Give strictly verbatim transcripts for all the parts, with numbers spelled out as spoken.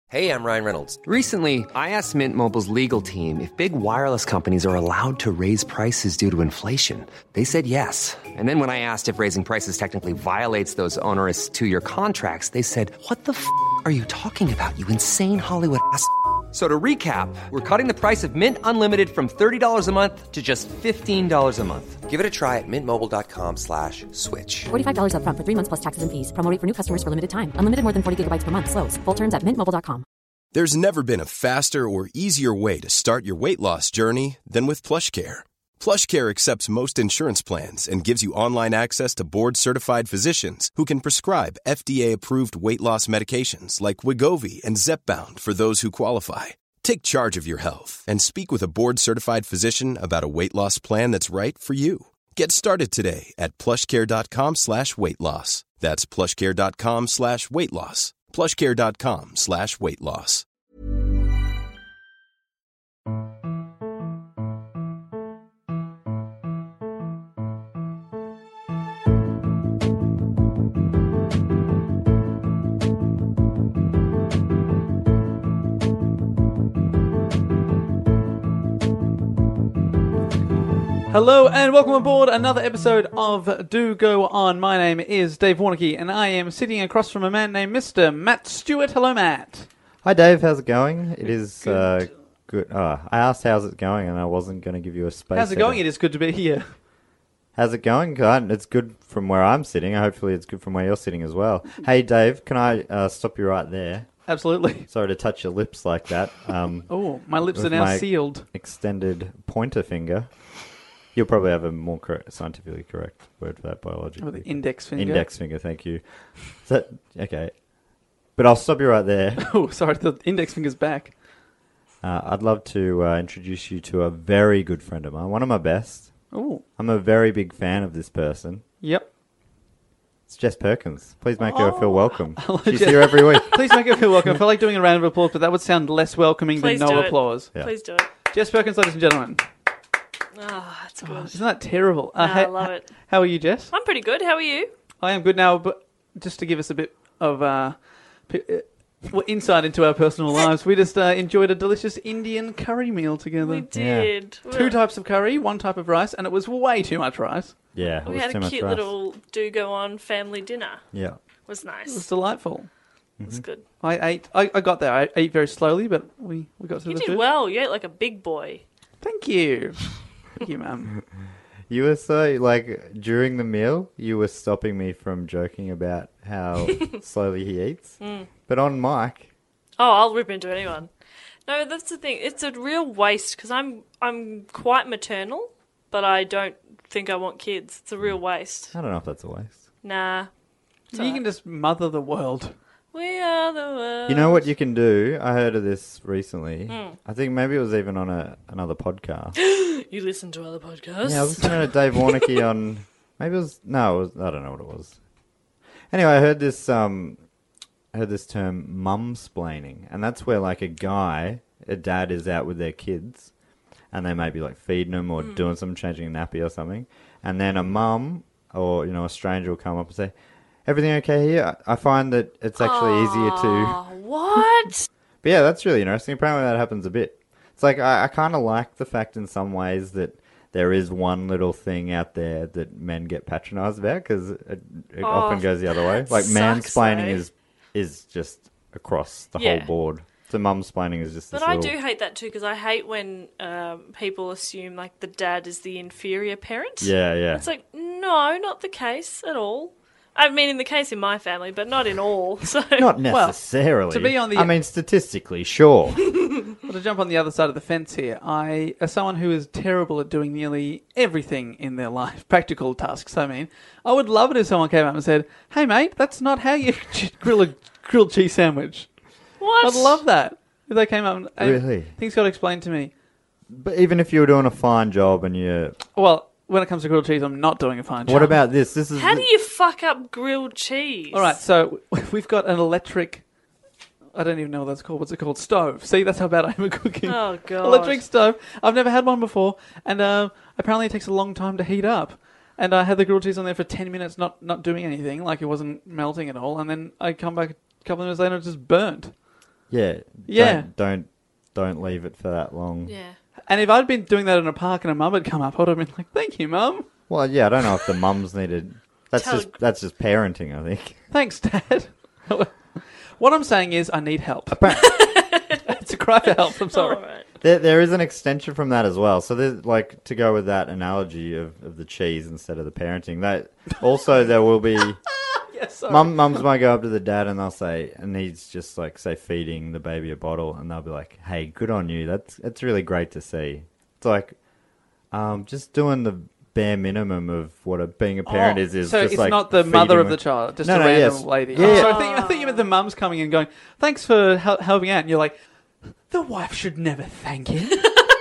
Hey, I'm Ryan Reynolds. Recently, I asked Mint Mobile's legal team if big wireless companies are allowed to raise prices due to inflation. They said yes. And then when I asked if raising prices technically violates those onerous two-year contracts, they said, what the f*** are you talking about, you insane Hollywood ass f- So to recap, we're cutting the price of Mint Unlimited from thirty dollars a month to just fifteen dollars a month. Give it a try at mintmobile.com slash switch. forty-five dollars up front for three months plus taxes and fees. Promo rate for new customers for limited time. Unlimited more than forty gigabytes per month. Slows full terms at mint mobile dot com. There's never been a faster or easier way to start your weight loss journey than with PlushCare. PlushCare accepts most insurance plans and gives you online access to board-certified physicians who can prescribe F D A-approved weight loss medications like Wegovy and Zepbound for those who qualify. Take charge of your health and speak with a board-certified physician about a weight loss plan that's right for you. Get started today at plushcare.com slash weight loss. That's plushcare.com slash weight loss. plushcare.com slash weight loss. Hello and welcome aboard another episode of Do Go On. My name is Dave Warnicky and I am sitting across from a man named Mister Matt Stewart. Hello, Matt. Hi, Dave. How's it going? It is good. Uh, good. Oh, I asked how's it going and I wasn't going to give you a space. How's it going? It is good to be here. How's it going? God, it's good from where I'm sitting. Hopefully it's good from where you're sitting as well. Hey, Dave, can I uh, stop you right there? Absolutely. Sorry to touch your lips like that. Um, oh, my lips are now my sealed. Extended pointer finger. You'll probably have a more correct, scientifically correct word for that biologically. Oh, the index finger. Index finger, thank you. Is that, okay. But I'll stop you right there. Oh, sorry, the index finger's back. Uh, I'd love to uh, introduce you to a very good friend of mine, one of my best. Oh. I'm a very big fan of this person. Yep. It's Jess Perkins. Please make oh. her feel welcome. Hello, She's Jess. here every week. Please make her feel welcome. I feel like doing a round of applause, but that would sound less welcoming Please than do no it. applause. Yeah. Please do it. Jess Perkins, ladies and gentlemen. Oh, that's good. Oh, isn't that terrible? No, uh, I love it. How are you, Jess? I'm pretty good. How are you? I am good now, but just to give us a bit of uh, p- uh, well, insight into our personal lives, we just uh, enjoyed a delicious Indian curry meal together. We did. Two We- types of curry, one type of rice, and it was way too much rice. Yeah, it We was had too a much cute rice. little do go on family dinner. Yeah. It was It was nice. delightful. It was good. I ate. I, I got there. I ate very slowly, but we, we got to You the did food. well. You ate like a big boy. Thank you. Thank you, ma'am. You were so, like, during the meal, you were stopping me from joking about how slowly he eats. Mm. But on mic... Oh, I'll rip into anyone. No, that's the thing. It's a real waste because I'm I'm quite maternal, but I don't think I want kids. It's a real waste. I don't know if that's a waste. Nah. It's You all can right. just mother the world. We are the world. You know what you can do? I heard of this recently. Mm. I think maybe it was even on a another podcast. You listen to other podcasts? Yeah, I was listening to Dave Warnicky on... Maybe it was... No, it was, I don't know what it was. Anyway, I heard this um, I heard this term, mum-splaining. And that's where, like, a guy, a dad is out with their kids, and they may be, like, feeding them or Mm. doing something, changing a nappy or something. And then a mum or, you know, a stranger will come up and say, everything okay here? I find that it's actually easier to... Oh, what? But yeah, that's really interesting. Apparently that happens a bit. It's like, I, I kind of like the fact in some ways that there is one little thing out there that men get patronised about, because it, it Oh, often goes the other way. that Like, sucks, mansplaining though. is is just across the Yeah. whole board. So mumsplaining is just But this I little... do hate that too, because I hate when um, people assume like the dad is the inferior parent. Yeah, yeah. It's like, no, not the case at all. I mean, in the case in my family, but not in all. So Not necessarily. to be on the- I mean, statistically, sure. Well, to jump on the other side of the fence here, I, as someone who is terrible at doing nearly everything in their life, practical tasks, I mean, I would love it if someone came up and said, hey, mate, that's not how you grill a grilled cheese sandwich. What? I'd love that. If they came up and... and Really? Things got explained to me. But even if you were doing a fine job and you... Well, when it comes to grilled cheese, I'm not doing a fine job. What about this? This is How the- do you fuck up grilled cheese? All right, so we've got an electric... I don't even know what that's called. What's it called? Stove. See, that's how bad I am at cooking. Oh, God. Electric stove. I've never had one before, and uh, apparently it takes a long time to heat up. And I had the grilled cheese on there for ten minutes, not not doing anything, like it wasn't melting at all. And then I come back a couple of minutes later, it's just burnt. Yeah. Yeah. Don't, don't don't leave it for that long. Yeah. And if I'd been doing that in a park and a mum had come up, I would have been like, "Thank you, mum. Well, yeah, I don't know if the mums needed. That's Tell- just that's just parenting, I think. Thanks, Dad." What I'm saying is, I need help. It's a cry for help. I'm sorry. All right. There, there is an extension from that as well. So there's like to go with that analogy of, of the cheese instead of the parenting. That also there will be. Yes, sorry. Mum, mums might go up to the dad and they'll say, and he's just like say feeding the baby a bottle, and they'll be like, "Hey, good on you. That's that's really great to see." It's like, um, just doing the bare minimum of what a being a parent Oh, is. Is so just it's like not the feeding mother of them- the child, just No, a no, random yes. lady. Yeah. Oh, so I think I think you meant the mum's coming and going, "Thanks for hel- helping out," and you're like, "The wife should never thank him."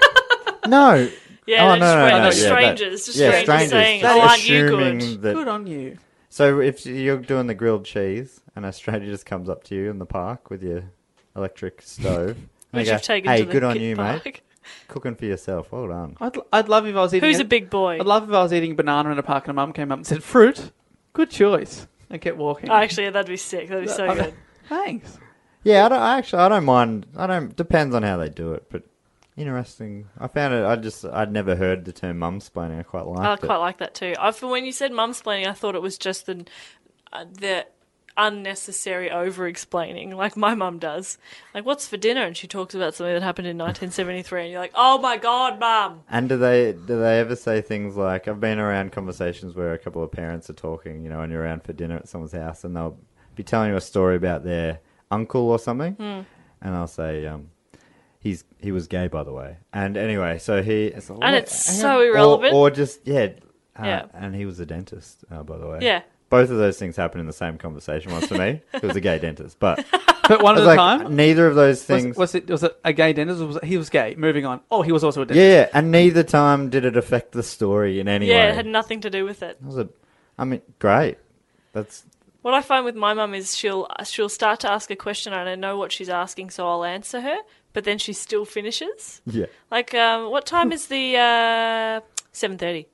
No. Yeah, oh, they're no, no, just no, random yeah, strangers, that- just yeah, strangers strangers saying, just "Oh, aren't you assuming good?" that- Good on you. So if you're doing the grilled cheese and a stranger just comes up to you in the park with your electric stove, and they Which go, you've taken "Hey, to the good on kid you, park. mate. Cooking for yourself. Well done." I'd I'd love if I was eating. Who's a big boy? I'd love if I was eating a banana in a park and a mum came up and said, "Fruit, good choice," and kept walking. Oh, actually, yeah, that'd be sick. That'd be so Okay. good. Thanks. Yeah, I don't I actually I don't mind. I don't. Depends on how they do it, but interesting. I found it. I just I'd never heard the term mumsplaining. I quite liked I it. quite like that too. I, for when you said mumsplaining, I thought it was just the uh, the unnecessary over-explaining, like my mum does. Like, what's for dinner? And she talks about something that happened in nineteen seventy-three, and you're like, oh my god, mum! And do they do they ever say things like, I've been around conversations where a couple of parents are talking, you know, and you're around for dinner at someone's house, and they'll be telling you a story about their uncle or something, Mm. and I'll say, um, he's he was gay, by the way. And anyway, so he it's like, And "What? it's Hang so on." irrelevant. or, or just yeah, uh, Yeah. and he was a dentist, uh, by the way. Yeah. Both of those things happened in the same conversation once for me. It was a gay dentist, but But one I at was a like, time. neither of those Was, things. was it was it a gay dentist? Or was it, he was gay. Moving on. Oh, he was also a dentist. Yeah, yeah, and neither time did it affect the story in any Yeah, way. it had nothing to do with it. It was a, I mean, great. That's What I find with my mum is she'll she'll start to ask a question and I know what she's asking, so I'll answer her, but then she still finishes. yeah. Like, um, what time is the uh, seven thirty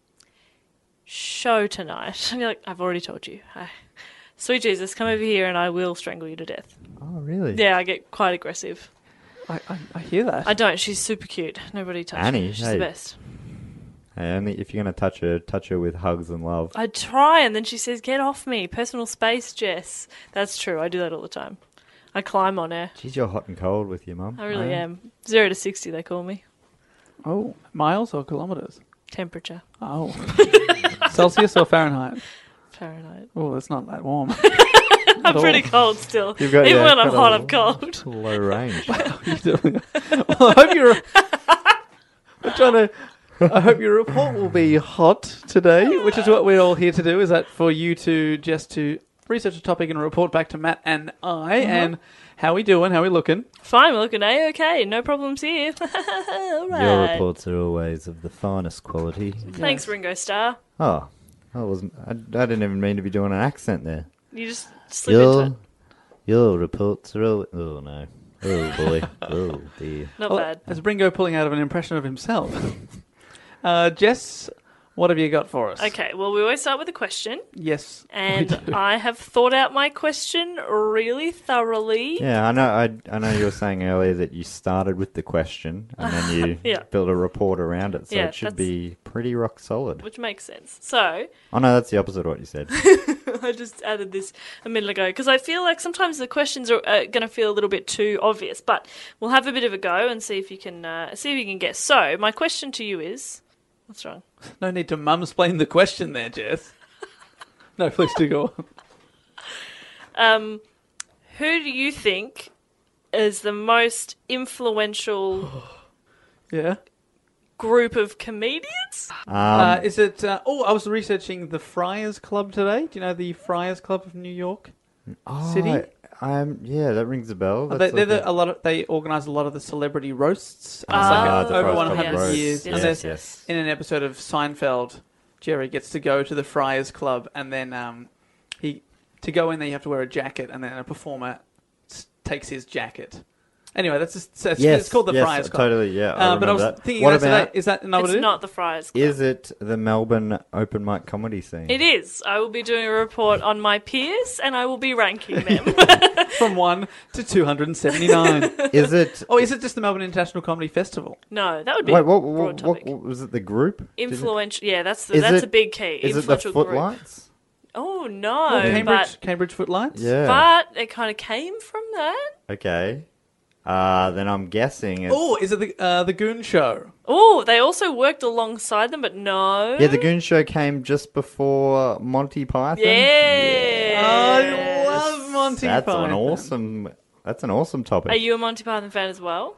show tonight? And you're like, I've already told you. I, Sweet Jesus, come over here and I will strangle you to death. Oh, really? Yeah, I get quite aggressive. I, I, I hear that. I don't. She's super cute. Nobody touch Annie, her. She's hey. the best. Hey, only if you're gonna touch her, touch her with hugs and love. I try, and then she says, "Get off me, personal space, Jess." That's true. I do that all the time. I climb on her. Geez, you're hot and cold with your mum. I really eh? am. Zero to sixty, they call me. Oh, miles or kilometres? Temperature, Oh, Celsius or Fahrenheit? Fahrenheit. Oh, it's not that warm. I'm all. pretty cold still. You've got- Even yeah, when I'm quite hot, a- I'm cold. Low range. You're doing it. Well, I hope your I'm trying to. I hope your report will be hot today, which is what we're all here to do. Is that for you to just to research a topic and report back to Matt and I, and how we doing, how we looking? Fine, we're looking A-okay. No problems here. All right. Your reports are always of the finest quality. Thanks, Ringo Starr. Oh, I wasn't. I, I didn't even mean to be doing an accent there. You just slip into Your it. your reports are always. Oh no. Oh boy. Oh dear. Not Well, bad. As Ringo pulling out of an impression of himself. uh, Jess, what have you got for us? Okay, well, we always start with a question, Yes. we and do. I have thought out my question really thoroughly. Yeah, I know. I I know you were saying earlier that you started with the question and then you Yeah. built a report around it, so Yeah, it should that's- be pretty rock solid. Which makes sense. So, Oh no, that's the opposite of what you said. I just added this a minute ago because I feel like sometimes the questions are uh, going to feel a little bit too obvious, but we'll have a bit of a go and see if you can uh, see if you can guess. So, my question to you is, what's wrong? No need to mumsplain the question there, Jess. No, please do go on. Um, who do you think is the most influential Yeah. group of comedians? Um, uh, is it... Uh, oh, I was researching the Friars Club today. Do you know the Friars Club of New York City? oh, I, um, yeah, that rings a bell. Uh, That's they, they're like the, a lot of, they organise a lot of the celebrity roasts. And Ah, it's like the a, over Friars one Club hundred roast. years. Yes, and yes, there's, yes. in an episode of Seinfeld, Jerry gets to go to the Friars Club, and then um, he to go in there you have to wear a jacket, and then a performer s- takes his jacket. Anyway, that's just it's, Yes, it's called the yes, Friars Club. totally, yeah, I Uh, but I was remember that. thinking What about today, about- is that not what It's it is? not the Friars Club. Is it the Melbourne open mic comedy scene? It is. I will be doing a report on my peers, and I will be ranking them. From one to two hundred and seventy nine. Is it? Oh, is it just the Melbourne International Comedy Festival? No, that would be Wait, a what, broad what, what, topic. what was it? The group? Did it- Influential. Yeah, that's the, Is that's it- a big key. Is it the Influential group. Footlights? Oh no, Cambridge, but Cambridge Footlights? Yeah. but it kind of came from that. Okay. Uh, then I'm guessing it's... Oh, is it the uh, the Goon Show? Oh, they also worked alongside them, but no. Yeah, the Goon Show came just before Monty Python. Yeah. I love Monty That's Python. an awesome... That's an awesome topic. Are you a Monty Python fan as well?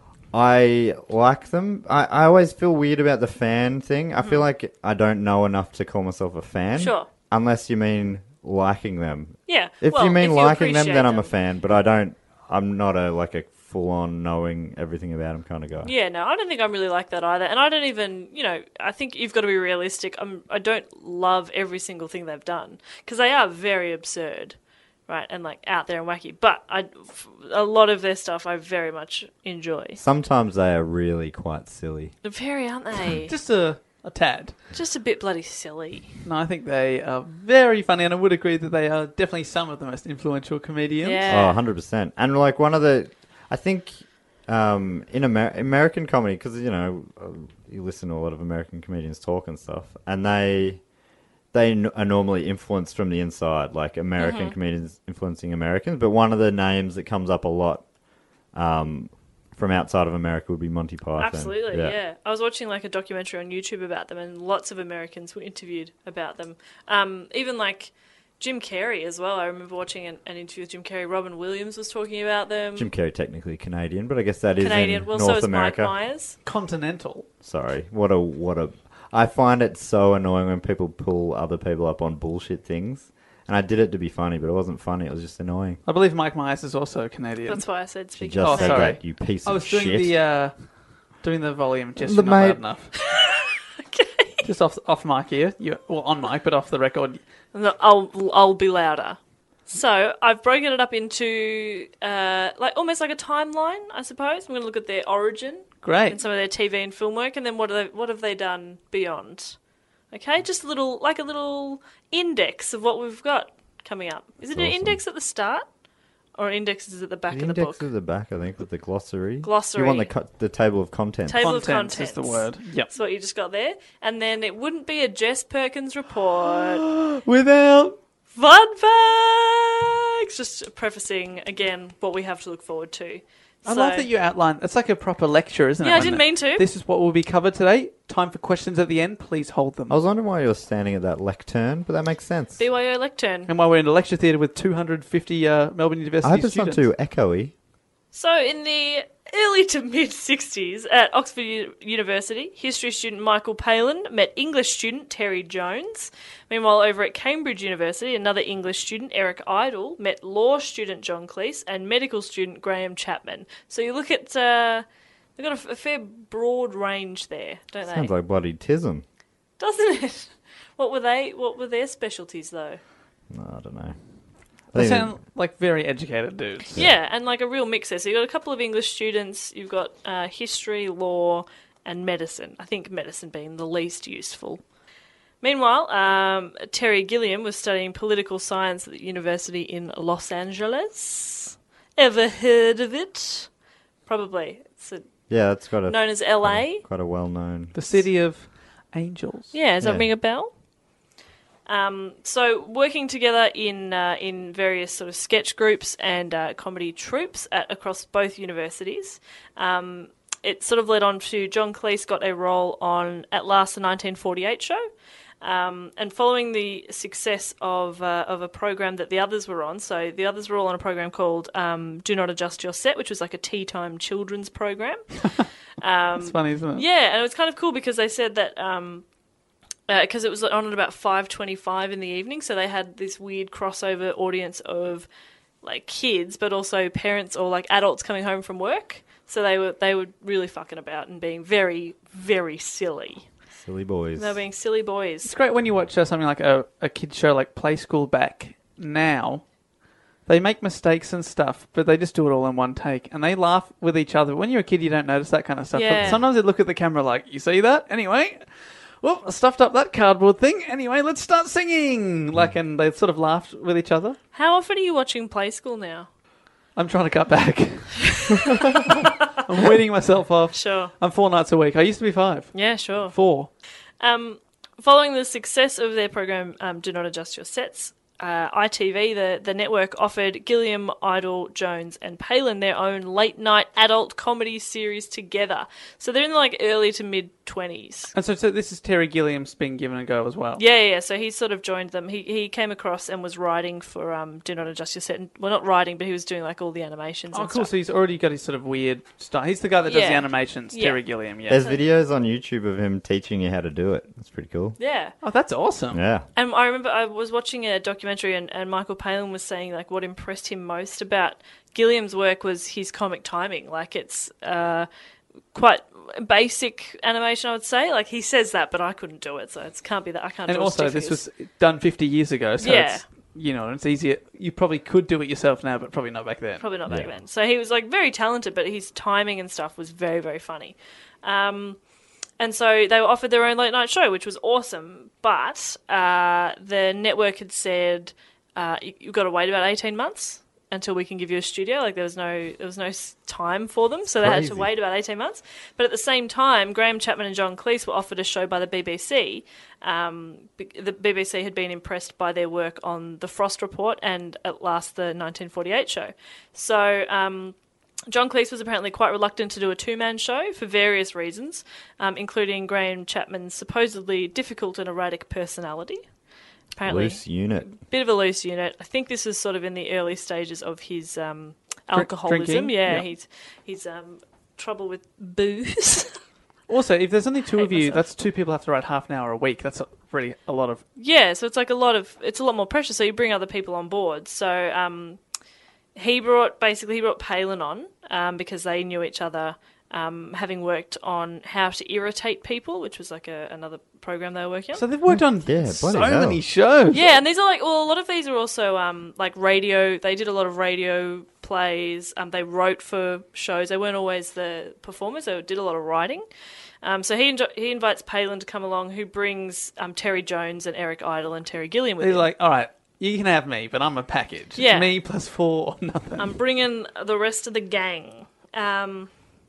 I like them. I, I always feel weird about the fan thing. I Mm-hmm. feel like I don't know enough to call myself a fan. Sure. Unless you mean liking them. Yeah. If well, you mean if liking them, appreciate then I'm a them. fan. But I don't... I'm not a like a full-on knowing everything about them kind of guy. Yeah, no, I don't think I'm really like that either. And I don't even, you know, I think you've got to be realistic. I'm, I don't love every single thing they've done because they are very absurd, right? And like out there and wacky. But I, a lot of their stuff I very much enjoy. Sometimes they are really quite silly. They're very, aren't they? Just a, a tad. Just a bit bloody silly. No, I think they are very funny, and I would agree that they are definitely some of the most influential comedians. Yeah. Oh, one hundred percent. And like one of the... I think um, in Amer- American comedy, because, you know, uh, you listen to a lot of American comedians talk and stuff, and they they n- are normally influenced from the inside, like American Mm-hmm. comedians influencing Americans. But one of the names that comes up a lot um, from outside of America would be Monty Python. Absolutely, yeah. I was watching like a documentary on YouTube about them, and lots of Americans were interviewed about them. Um, even like Jim Carrey as well. I remember watching an, an interview with Jim Carrey. Robin Williams was talking about them. Jim Carrey technically Canadian, but I guess that is Canadian. in Well, North so is America. Mike Myers. Continental. Sorry, what a what a. I find it so annoying when people pull other people up on bullshit things. And I did it to be funny, but it wasn't funny. It was just annoying. I believe Mike Myers is also Canadian. That's why I said You speaking. just Oh, said sorry. that, you piece I of was doing shit. the uh, doing the volume just The not mate- loud enough. Just off off mic here. You, well, on mic, but off the record. No, I'll I'll be louder. So I've broken it up into uh, like almost like a timeline, I suppose. I'm going to look at their origin Great. and some of their T V and film work, and then what have they, what have they done beyond? Okay, just a little like a little index of what we've got coming up. Is it That's an awesome. index at the start, or an index is at the back The of the index book? is at the back, I think, with the glossary. Glossary. You want the co- the table of contents. Table of Contents contents is the word. Yep. That's what you just got there, and then it wouldn't be a Jess Perkins report. Without Fun facts! Just prefacing again what we have to look forward to. I So- love that you outlined. It's like a proper lecture, isn't it? Yeah, I When didn't the- mean to. This is what will be covered today. Time for questions at the end. Please hold them. I was wondering why you were standing at that lectern, but that makes sense. B Y O lectern. And while we're in a lecture theatre with two hundred fifty uh, Melbourne University I hope it's students. not too echoey. So, in the early to mid sixties at Oxford U- University, history student Michael Palin met English student Terry Jones. Meanwhile, over at Cambridge University, another English student, Eric Idle, met law student John Cleese and medical student Graham Chapman. So, you look at, uh, they've got a, f- a fair broad range there, don't Sounds they? like bloody tism. Doesn't it? What were they? What were their specialties, though? No, I don't know. I They think sound like very educated dudes. Yeah, and like a real mix there. So you've got a couple of English students, you've got uh, history, law, and medicine. I think medicine being the least useful. Meanwhile, um, Terry Gilliam was studying political science at the university in Los Angeles. Ever heard of it? Probably. It's a, yeah, that's got a known as L A. quite a well-known. The city of angels. Yeah, does that Yeah. ring a bell? Um, so working together in uh, in various sort of sketch groups and uh, comedy troupes at, across both universities, um, it sort of led on to John Cleese got a role on At Last, the nineteen forty-eight show. Um, and following the success of uh, of a program that the others were on, so the others were all on a program called um, Do Not Adjust Your Set, which was like a tea time children's program. It's funny, isn't it? Yeah, and it was kind of cool because they said that um, because it was on at about five twenty-five in the evening, so they had this weird crossover audience of like kids, but also parents or like adults coming home from work. So they were they were really fucking about and being very very silly. Silly boys. They were being silly boys. It's great when you watch uh, something like a, a kid's show like Play School back now, They make mistakes and stuff, but they just do it all in one take. And they laugh with each other. When you're a kid, you don't notice that kind of stuff. Yeah. But sometimes they look at the camera like, you see that? Anyway, well, I stuffed up that cardboard thing. Anyway, let's start singing. Like, and they sort of laughed with each other. How often are you watching Play School now? I'm trying to cut back. I'm weaning myself off. Sure. I'm four nights a week. I used to be five. Yeah, sure. Four. Um, following the success of their program, um, Do Not Adjust Your Sets, uh, I T V, the, the network, offered Gilliam, Idle, Jones and Palin their own late-night adult comedy series together. So they're in like early to mid-twenties. And so, so this is Terry Gilliam's been given a go as well. Yeah, yeah, yeah. So he sort of joined them. He he came across and was writing for um, Do Not Adjust Your Set. Well, not writing, but he was doing like all the animations Oh, and cool. stuff. So he's already got his sort of weird style. He's the guy that does Yeah. the animations, Yeah. Terry Gilliam, yeah. There's videos on YouTube of him teaching you how to do it. That's pretty cool. Yeah. Oh, that's awesome. Yeah. And I remember I was watching a documentary and, and Michael Palin was saying like what impressed him most about Gilliam's work was his comic timing. Like it's uh, quite basic animation, I would say. Like he says that, but I couldn't do it, so it can't be that. I can't. And draw also, stick this figures. was done fifty years ago, so Yeah. it's, you know, it's easier. You probably could do it yourself now, but probably not back then. Probably not back Yeah. then. So he was like very talented, but his timing and stuff was very, very funny. Um, and so they were offered their own late night show, which was awesome. But uh, the network had said uh, you, you've got to wait about eighteen months until we can give you a studio. Like there was no there was no s- time for them, so they had to Crazy. wait about eighteen months. But at the same time, Graham Chapman and John Cleese were offered a show by the B B C. Um, b- the B B C had been impressed by their work on The Frost Report and at last the nineteen forty-eight show. So um, John Cleese was apparently quite reluctant to do a two-man show for various reasons, um, including Graham Chapman's supposedly difficult and erratic personality. Apparently, Loose unit. bit of a loose unit. I think this is sort of in the early stages of his um, alcoholism. drinking? Yeah, Yeah. he's he's um, trouble with booze. Also, if there's only two Hate of you, myself. that's two people have to write half an hour a week. That's really a lot of... Yeah, so it's like a lot of it's a lot more pressure. So you bring other people on board. So um, he brought basically he brought Palin on um, because they knew each other, um, having worked on How to Irritate People, which was like a, another program they were working on. So they've worked on Yeah, so bloody hell. many shows. Yeah, and these are like well, a lot of these are also um, like radio. They did a lot of radio plays. Um, they wrote for shows. They weren't always the performers. They did a lot of writing. Um, so he enjo- he invites Palin to come along, who brings um, Terry Jones and Eric Idle and Terry Gilliam with They're him. like, all right, you can have me, but I'm a package. Yeah. It's me plus four or nothing. I'm bringing the rest of the gang. Um,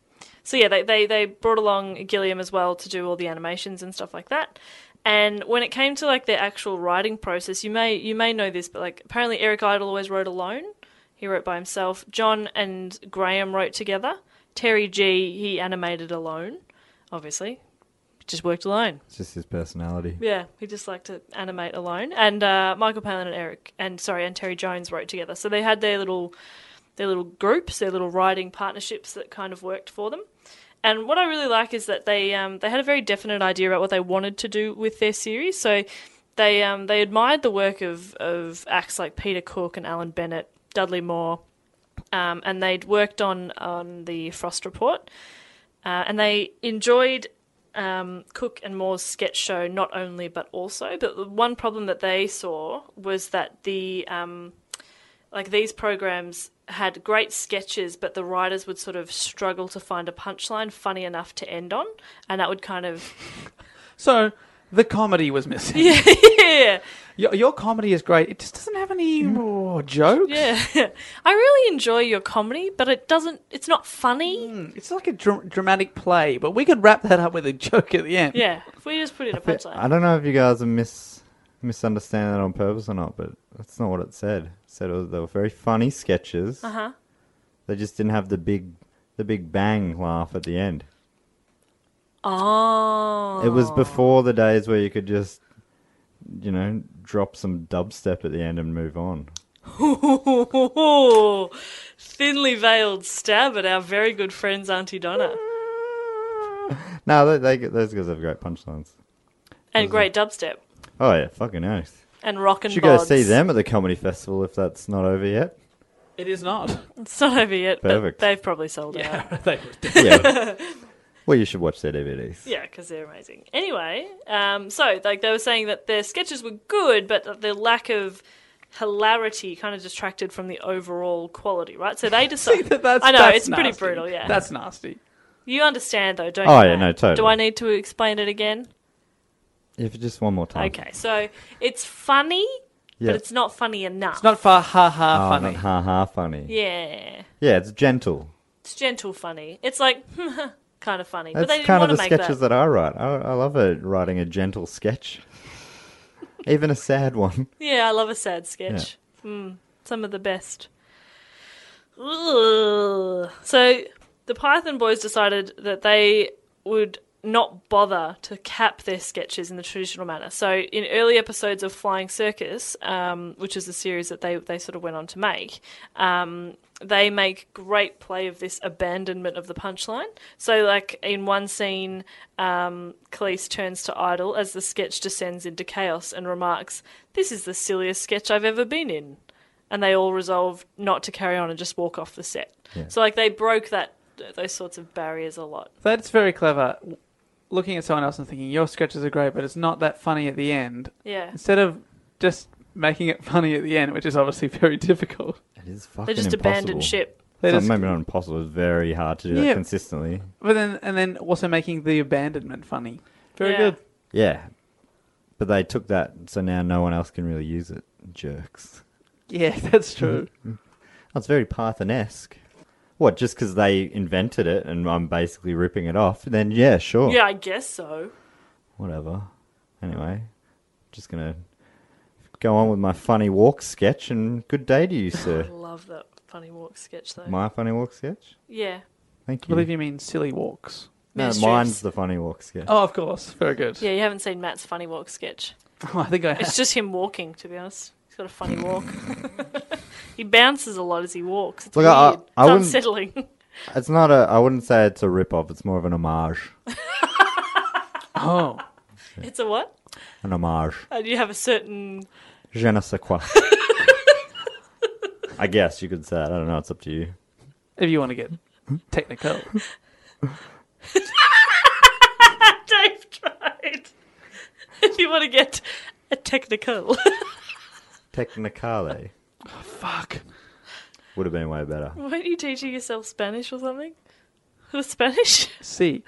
so yeah, they, they, they brought along Gilliam as well to do all the animations and stuff like that. And when it came to like their actual writing process, you may you may know this, but like apparently Eric Idle always wrote alone. He wrote by himself. John and Graham wrote together. Terry G he animated alone. Obviously, just worked alone. It's just his personality. Yeah, he just liked to animate alone. And uh, Michael Palin and Eric and sorry and Terry Jones wrote together. So they had their little their little groups, their little writing partnerships that kind of worked for them. And what I really like is that they um, they had a very definite idea about what they wanted to do with their series. So they um, they admired the work of of acts like Peter Cook and Alan Bennett, Dudley Moore, um, and they'd worked on on the Frost Report. Uh, and they enjoyed um, Cook and Moore's sketch show not only but also. But the one problem that they saw was that the um, like these programs had great sketches, but the writers would sort of struggle to find a punchline funny enough to end on, and that would kind of So the comedy was missing. yeah yeah Your, your comedy is great. It just doesn't have any more jokes. yeah. I really enjoy your comedy, but it doesn't. It's not funny. It's like a dr- dramatic play, but we could wrap that up with a joke at the end. Yeah, if we just put in a But punchline. I don't know if you guys are mis misunderstanding that on purpose or not, but that's not what it said. It said it was, they were very funny sketches. Uh huh. They just didn't have the big, the big bang laugh at the end. Oh. It was before the days where you could just, you know, drop some dubstep at the end and move on. Thinly veiled stab at our very good friends Auntie Donna. No, they, they those guys have great punchlines. And great dubstep. Oh yeah, fucking oath. And rock and Should go bods. see them at the comedy festival if that's not over yet. It is not. It's not over yet, Perfect. but they've probably sold out. Yeah, they were. Yeah. Well, you should watch their D V Ds. Yeah, because they're amazing. Anyway, um, so like they were saying that their sketches were good, but the lack of hilarity kind of distracted from the overall quality, right? So they decide. That's, I know, that's it's pretty nasty. brutal, yeah. That's nasty. You understand, though, don't Oh, you? yeah, Matt? no, totally. Do I need to explain it again? If just one more time. Okay, so it's funny, Yeah. but it's not funny enough. It's not far ha ha Oh, funny. not ha ha funny. Yeah. Yeah, it's gentle. It's gentle funny. It's like, kind of funny. but That's they didn't kind want of to the make sketches that. that. I write. I, I love a, writing a gentle sketch. Even a sad one. Yeah, I love a sad sketch. Mm, some of the best. Ugh. So the Python Boys decided that they would not bother to cap their sketches in the traditional manner. So in early episodes of Flying Circus, um, which is a series that they, they sort of went on to make, um, they make great play of this abandonment of the punchline. So like in one scene, um, Khalees turns to Idol as the sketch descends into chaos and remarks, "This is the silliest sketch I've ever been in." And they all resolve not to carry on and just walk off the set. Yeah. So like they broke that those sorts of barriers a lot. That's very clever. Looking at someone else and thinking, your sketches are great, but it's not that funny at the end. Yeah. Instead of just making it funny at the end, which is obviously very difficult. It is fucking They just impossible. abandoned ship. They It's not, just- maybe not impossible. It's very hard to do that Yeah. consistently. But then, and then also making the abandonment funny. Very Yeah. good. Yeah. But they took that, so now no one else can really use it. Jerks. Yeah, that's true. That's very Python-esque. What, just because they invented it and I'm basically ripping it off? Then yeah, sure. Yeah, I guess so. Whatever. Anyway, just going to go on with my funny walk sketch, and good day to you, I sir. love that funny walk sketch though. My funny walk sketch? Yeah. Thank I you. believe you mean silly walks. No, Men's mine's strips. the funny walk sketch. Oh, of course. Very good. Yeah, you haven't seen Matt's funny walk sketch. I think I have. It's just him walking, to be honest. He's got a funny walk. He bounces a lot as he walks. It's Look, weird. I- I it's wouldn't- unsettling. It's not a, I wouldn't say it's a rip-off, it's more of an homage. Oh. It's a what? An homage. And you have a certain... Je ne sais quoi. I guess you could say it. I don't know, it's up to you. If you want to get technical. Dave tried. If you want to get a technical. Technicale. Fuck. Would have been way better. Weren't you teaching yourself Spanish or something? Was it Spanish? See.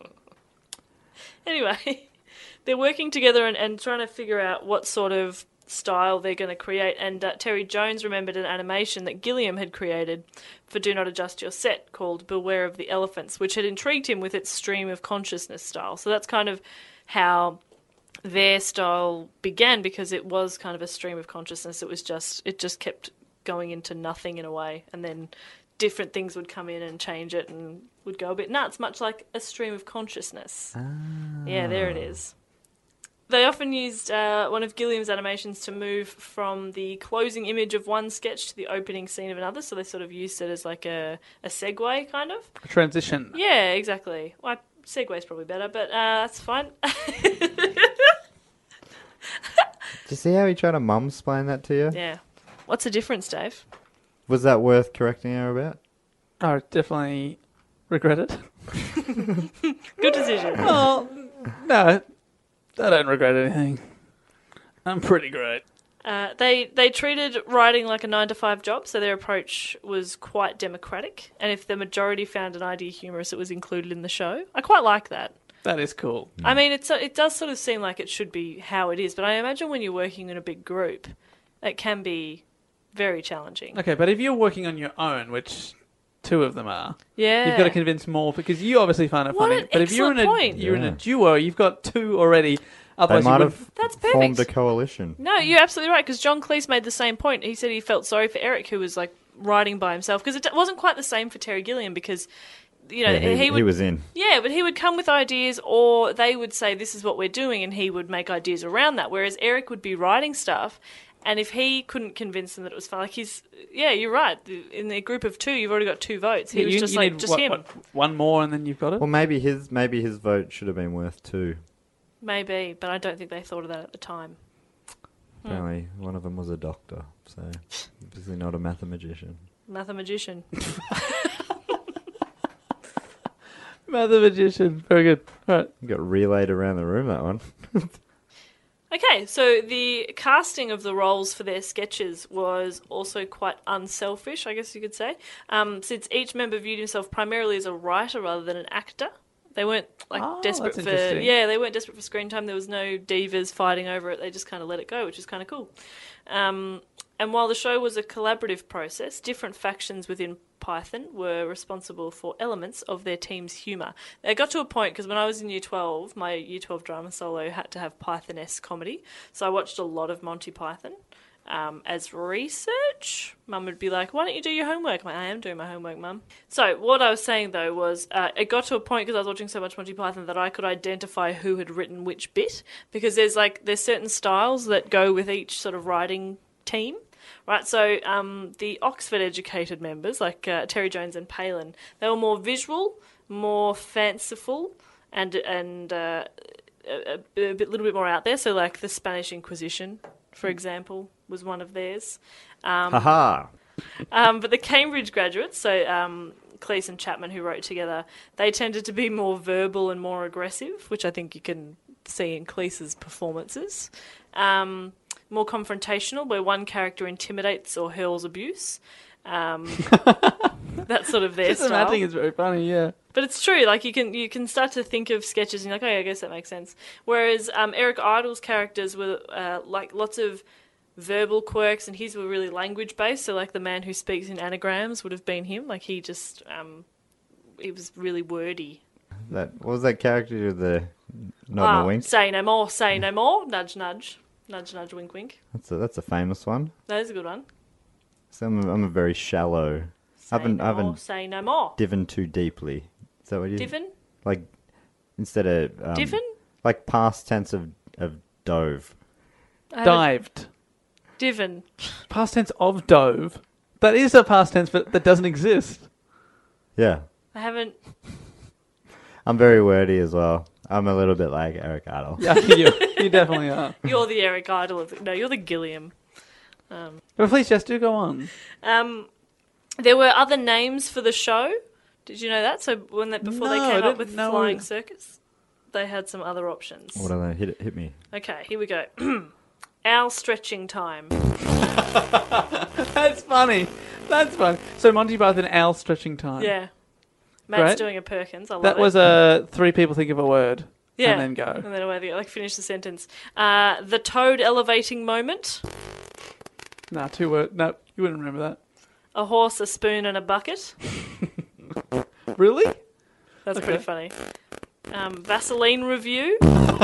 Anyway, they're working together and, and trying to figure out what sort of style they're going to create. And uh, Terry Jones remembered an animation that Gilliam had created for Do Not Adjust Your Set called Beware of the Elephants, which had intrigued him with its stream of consciousness style. So that's kind of how their style began, because it was kind of a stream of consciousness. It was just, it just kept going into nothing in a way, and then different things would come in and change it and would go a bit nuts, much like a stream of consciousness. Ah. Yeah, there it is. They often used uh, one of Gilliam's animations to move from the closing image of one sketch to the opening scene of another, so they sort of used it as like a, a segue, kind of. A transition. Yeah, exactly. Well, segue's probably better, but uh, that's fine. Did you see how he tried to mum-splain that to you? Yeah. What's the difference, Dave? Was that worth correcting her about? I definitely regret it. Good decision. Oh, no. I don't regret anything. I'm pretty great. Uh, they they treated writing like a nine to five job, so their approach was quite democratic. And if the majority found an idea humorous, it was included in the show. I quite like that. That is cool. I mean, it's it does sort of seem like it should be how it is, but I imagine when you're working in a big group, it can be very challenging. Okay, but if you're working on your own, which two of them are, Yeah, you've got to convince more, because you obviously find it What funny. an But if you're in a excellent point. you're in a Yeah. duo, you've got two already. They Otherwise, you might would have That's formed perfect. a coalition. No, you're absolutely right, because John Cleese made the same point. He said he felt sorry for Eric, who was like writing by himself, because it wasn't quite the same for Terry Gilliam, because you know Yeah, he, he would he was in. Yeah, but he would come with ideas, or they would say, this is what we're doing, and he would make ideas around that. Whereas Eric would be writing stuff, and if he couldn't convince them that it was fun, like he's, yeah, you're right. In the group of two, you've already got two votes. He you, was just you like, need, just what, him. what, one more, and then you've got it. Well, maybe his maybe his vote should have been worth two. Maybe, but I don't think they thought of that at the time. Apparently, one of them was a doctor, so obviously not a mathematician. Mathematician. Mathematician. Very good. All right. You got relayed around the room, that one. Okay, so the casting of the roles for their sketches was also quite unselfish, I guess you could say, um, since each member viewed himself primarily as a writer rather than an actor. They weren't like Oh, desperate that's for interesting. yeah, they weren't desperate for screen time. There was no divas fighting over it. They just kind of let it go, which is kind of cool. Um, and while the show was a collaborative process, different factions within Python were responsible for elements of their team's humour. It got to a point, because when I was in year twelve, my year twelve drama solo had to have Python-esque comedy, so I watched a lot of Monty Python. Um, as research, Mum would be like, why don't you do your homework? I'm like, I am doing my homework, Mum. So what I was saying, though, was uh, it got to a point, because I was watching so much Monty Python, that I could identify who had written which bit, because there's like there's certain styles that go with each sort of writing team. Right, so um, the Oxford-educated members, like uh, Terry Jones and Palin, they were more visual, more fanciful, and and uh, a, a, a bit, little bit more out there. So, like the Spanish Inquisition, for example, was one of theirs. Um, Haha. um, but the Cambridge graduates, so um, Cleese and Chapman, who wrote together, they tended to be more verbal and more aggressive, which I think you can see in Cleese's performances. Um, more confrontational, where one character intimidates or hurls abuse. Um, that's sort of their Just style. imagining it's very funny, yeah. But it's true, like you can you can start to think of sketches and you're like, oh yeah, I guess that makes sense. Whereas um, Eric Idle's characters were uh, like lots of verbal quirks, and his were really language based. So like the man who speaks in anagrams would have been him. Like he just um, he was really wordy. That what was that character with the nod and Ah, a wink? Say no more, say no more. Nudge, nudge, nudge, nudge, wink, wink. That's a that's a famous one. That is a good one. So I'm a, I'm a very shallow. Say I haven't no I haven't more, say no more. divin too deeply. Is that what you Divin, like? Instead of um, divin, like past tense of of dove. I haven't- Dived. divin. Past tense of dove. That is a past tense, but that doesn't exist. Yeah, I haven't. I'm very wordy as well. I'm a little bit like Eric Idle. Yeah, you, you definitely are. You're the Eric Idle of the, no, you're the Gilliam. But please, just do go on. Um, there were other names for the show. Did you know that? So when they, before No, they I came up didn't with know. Flying Circus, they had some other options. What are they? Hit it, hit me. Okay, here we go. Owl stretching time. That's funny. That's funny. So Monty Python owl stretching time. Yeah. Matt's Great. doing a Perkins. I love That it. was a three people think of a word. yeah. And then go. And then away they go. Like finish the sentence. Uh, the toad elevating moment. Nah, two words. No, you wouldn't remember that. A horse, a spoon, and a bucket. Really? That's Okay. pretty funny. Um, Vaseline review.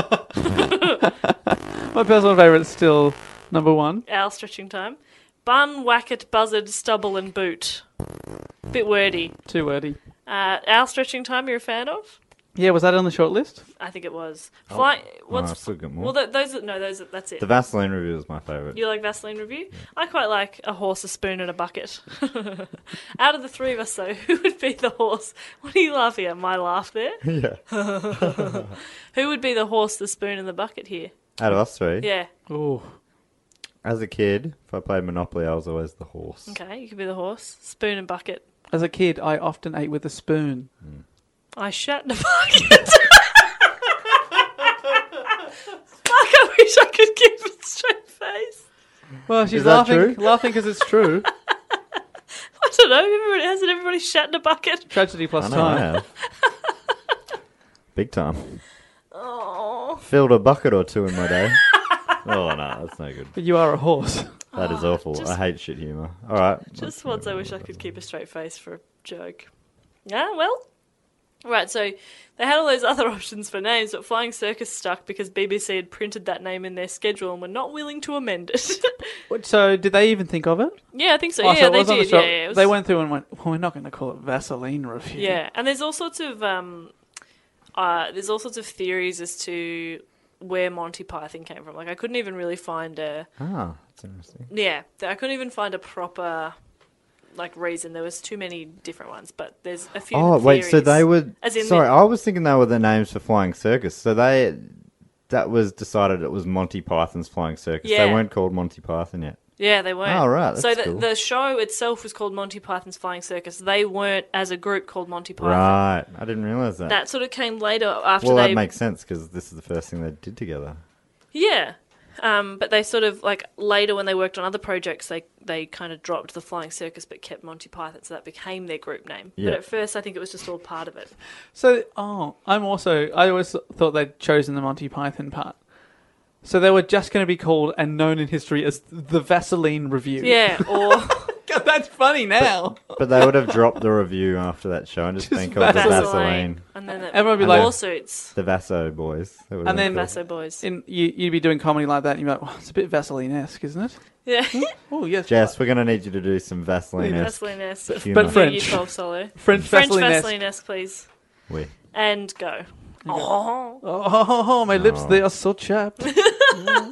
My personal favourite is still number one. Owl stretching time. Bun, whacket, buzzard, stubble, and boot. Bit wordy. Too wordy. Uh, owl stretching time, you're a fan of? Yeah, was that on the short list? I think it was. Fly. What's oh, I've still got more. well? Th- those are, no, those are, that's it. The Vaseline review is my favourite. You like Vaseline review? I quite like a horse, a spoon, and a bucket. Out of the three of us, though, who would be the horse? What are you laughing at? My laugh there. Yeah. Who would be the horse, the spoon, and the bucket here? Out of us three, Yeah. Oh, as a kid, if I played Monopoly, I was always the horse. Okay, you could be the horse, spoon, and bucket. as a kid, I often ate with a spoon. I shat in a bucket. Fuck! I wish I could keep a straight face. Well, she's Is that laughing, true? laughing because it's true. I don't know. Everybody, hasn't everybody shat in a bucket? Tragedy plus I know I time. have. Big time. Oh, Filled a bucket or two in my day. Oh, no, that's no good. But you are a horse. That is awful. just- I hate shit humour. All right. just once I wish I could keep a straight face for a joke. Yeah, well. Right, so they had all those other options for names, but Flying Circus stuck because B B C had printed that name in their schedule and were not willing to amend it. What- So, did they even think of it? yeah, I think so. Oh, Yeah, so it they was on the did. show. Yeah, yeah, it was- They went through and went, well, we're not going to call it Vaseline review. Yeah, and there's all sorts of um, uh, there's all sorts of theories as to where Monty Python came from. Like, I couldn't even really find a Ah, that's interesting. yeah, I couldn't even find a proper like reason. There was too many different ones, but there's a few. Oh, wait, so theories. they were... As in Sorry, the- I was thinking they were the names for Flying Circus. So they... That was decided it was Monty Python's Flying Circus. Yeah. They weren't called Monty Python yet. Yeah, they weren't. Oh, right, So that's the, cool. the show itself was called Monty Python's Flying Circus. They weren't, as a group, called Monty Python. Right. I didn't realise that. That sort of came later after well, they... that makes sense because this is the first thing they did together. Yeah. Um, but they sort of, like, later when they worked on other projects, they, they kind of dropped the Flying Circus but kept Monty Python, so that became their group name. Yeah. But at first, I think it was just all part of it. So, oh, I'm also, I always thought they'd chosen the Monty Python part. So they were just going to be called and known in history as the Vaseline Review. Yeah, or... God, that's funny now. But they would have dropped the review after that show and just, Just been called the Vaseline. Vaseline. And then the Everyone would be like- lawsuits. The Vasso boys. That would've And been then- cool. Vasso boys. In, you, you'd be doing comedy like that, and you'd be like, well, it's a bit Vaseline-esque, isn't it? Yeah. Oh, yes. Jess, we're going to need you to do some Vaseline-esque Vaseline-esque. humour. But French. Year twelve solo. French French Vaseline-esque. Vaseline-esque, please. Oui. And go. Oh. Oh, my lips, Oh. they are so chapped. Well,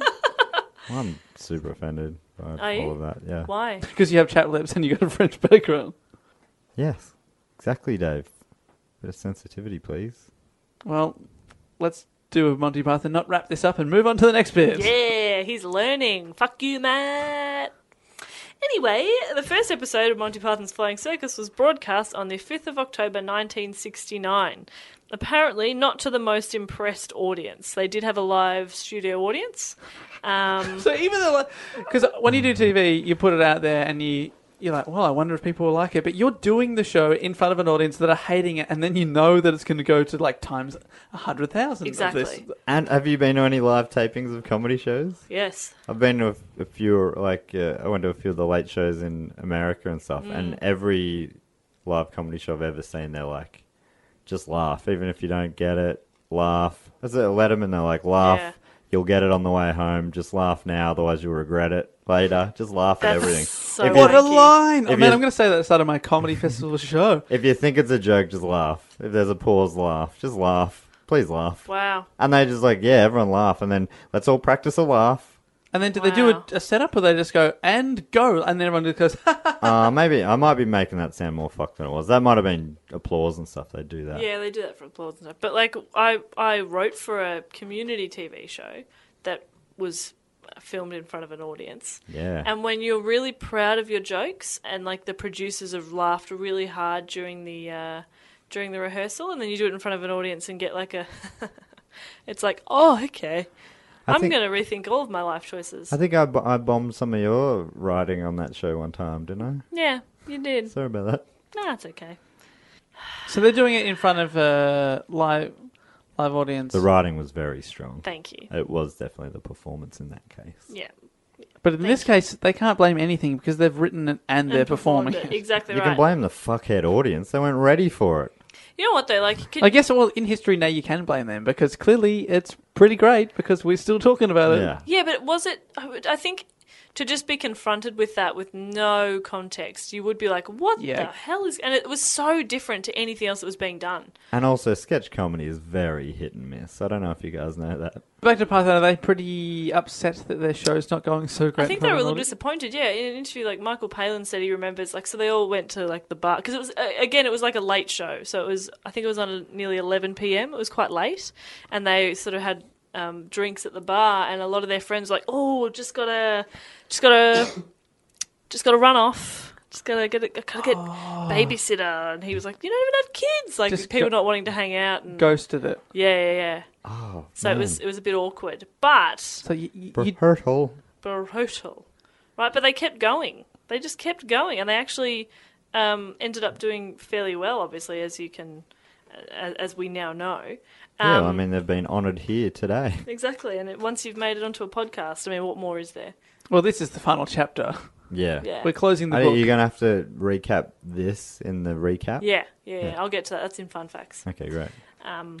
I'm super offended by Are all you? of that. Yeah. Why? Because you have chapped lips and you got a French background. Yes. Exactly, Dave. Bit of sensitivity, please. Well, let's do a Monty Python, not wrap this up and move on to the next bit. Yeah, he's learning. Fuck you, Matt. Anyway, the first episode of Monty Python's Flying Circus was broadcast on the fifth of October nineteen sixty-nine. Apparently, not to the most impressed audience. They did have a live studio audience. Um, So even though, because when you do T V, you put it out there and you, you're like, well, I wonder if people will like it. But you're doing the show in front of an audience that are hating it, and then you know that it's going to go to like times a hundred thousand. Exactly. Of this. And have you been to any live tapings of comedy shows? yes. I've been to a, a few, like, uh, I went to a few of the late shows in America and stuff, Mm. and every live comedy show I've ever seen, they're like, just laugh. Even if you don't get it, laugh. That's it, Letterman, they're like, laugh. Yeah. You'll get it on the way home. Just laugh now, otherwise you'll regret it later. Just laugh at That's everything. so If What you, a Thank you. line! Oh If man, you- I'm going to say that at the start of my comedy festival show. if you think it's a joke, just laugh. If there's a pause, laugh. Just laugh. Please laugh. Wow. And they just like, yeah, everyone laugh. And then let's all practice a laugh. And then do they do Wow. a, a setup, or they just go and go, and then everyone just goes, ha, ha. Uh, maybe I might be making that sound more fucked than it was. That might have been applause and stuff. They do that. Yeah, they do that for applause and stuff. But, like, I, I wrote for a community T V show that was filmed in front of an audience. Yeah. And when you're really proud of your jokes, and like the producers have laughed really hard during the uh, during the rehearsal, and then you do it in front of an audience and get like a, it's like, oh, okay, I I'm think- going to rethink all of my life choices. I think I, bo- I bombed some of your writing on that show one time, didn't Yeah, you I? did. Sorry about that. No, it's okay. So they're doing it in front of a live live audience. The writing was very strong. Thank you. It was definitely the performance in that case. Yeah. But in this case, they can't blame anything because they've written it and, they're And performed performing it. it. Exactly You right. can blame the fuckhead audience. They weren't ready for it. You know what though? Like, can, I guess, well, in history now you can blame them because clearly it's pretty great because we're still talking about it. Yeah. yeah, but was it? I would- I think to just be confronted with that with no context, you would be like, "What Yeah. the hell is?" And it was so different to anything else that was being done. And also, sketch comedy is very hit and miss. I don't know if you guys know that. Back to Python, are they pretty upset that their show's not going so great? I think for they were a an little audience? disappointed. Yeah, in an interview, like Michael Palin said, he remembers like so they all went to like the bar because it was uh, again it was like a late show, so it was I think it was on a, nearly eleven p.m. It was quite late, and they sort of had um, drinks at the bar, and a lot of their friends were like, oh, just gotta, just gotta, just gotta run off. Just gotta get, a, gotta get babysitter, and he was like, "You don't even have kids." Like Just people go- not wanting to hang out, and Ghosted it. yeah, yeah, yeah. Oh, So it was, it was a bit awkward, but So you, you, For you Hurtle. brutal, right? But they kept going. They just kept going, and they actually um, ended up doing fairly well. Obviously, as you can, as, as we now know. Yeah, Um, I mean, they've been honoured here today. exactly. And it, once you've made it onto a podcast, I mean, what more is there? well, this is the final chapter. Yeah. Yeah, We're closing the Are book. you going to have to recap this in the recap? yeah, yeah, yeah. Yeah. I'll get to that. That's in fun facts. Okay, great. Um,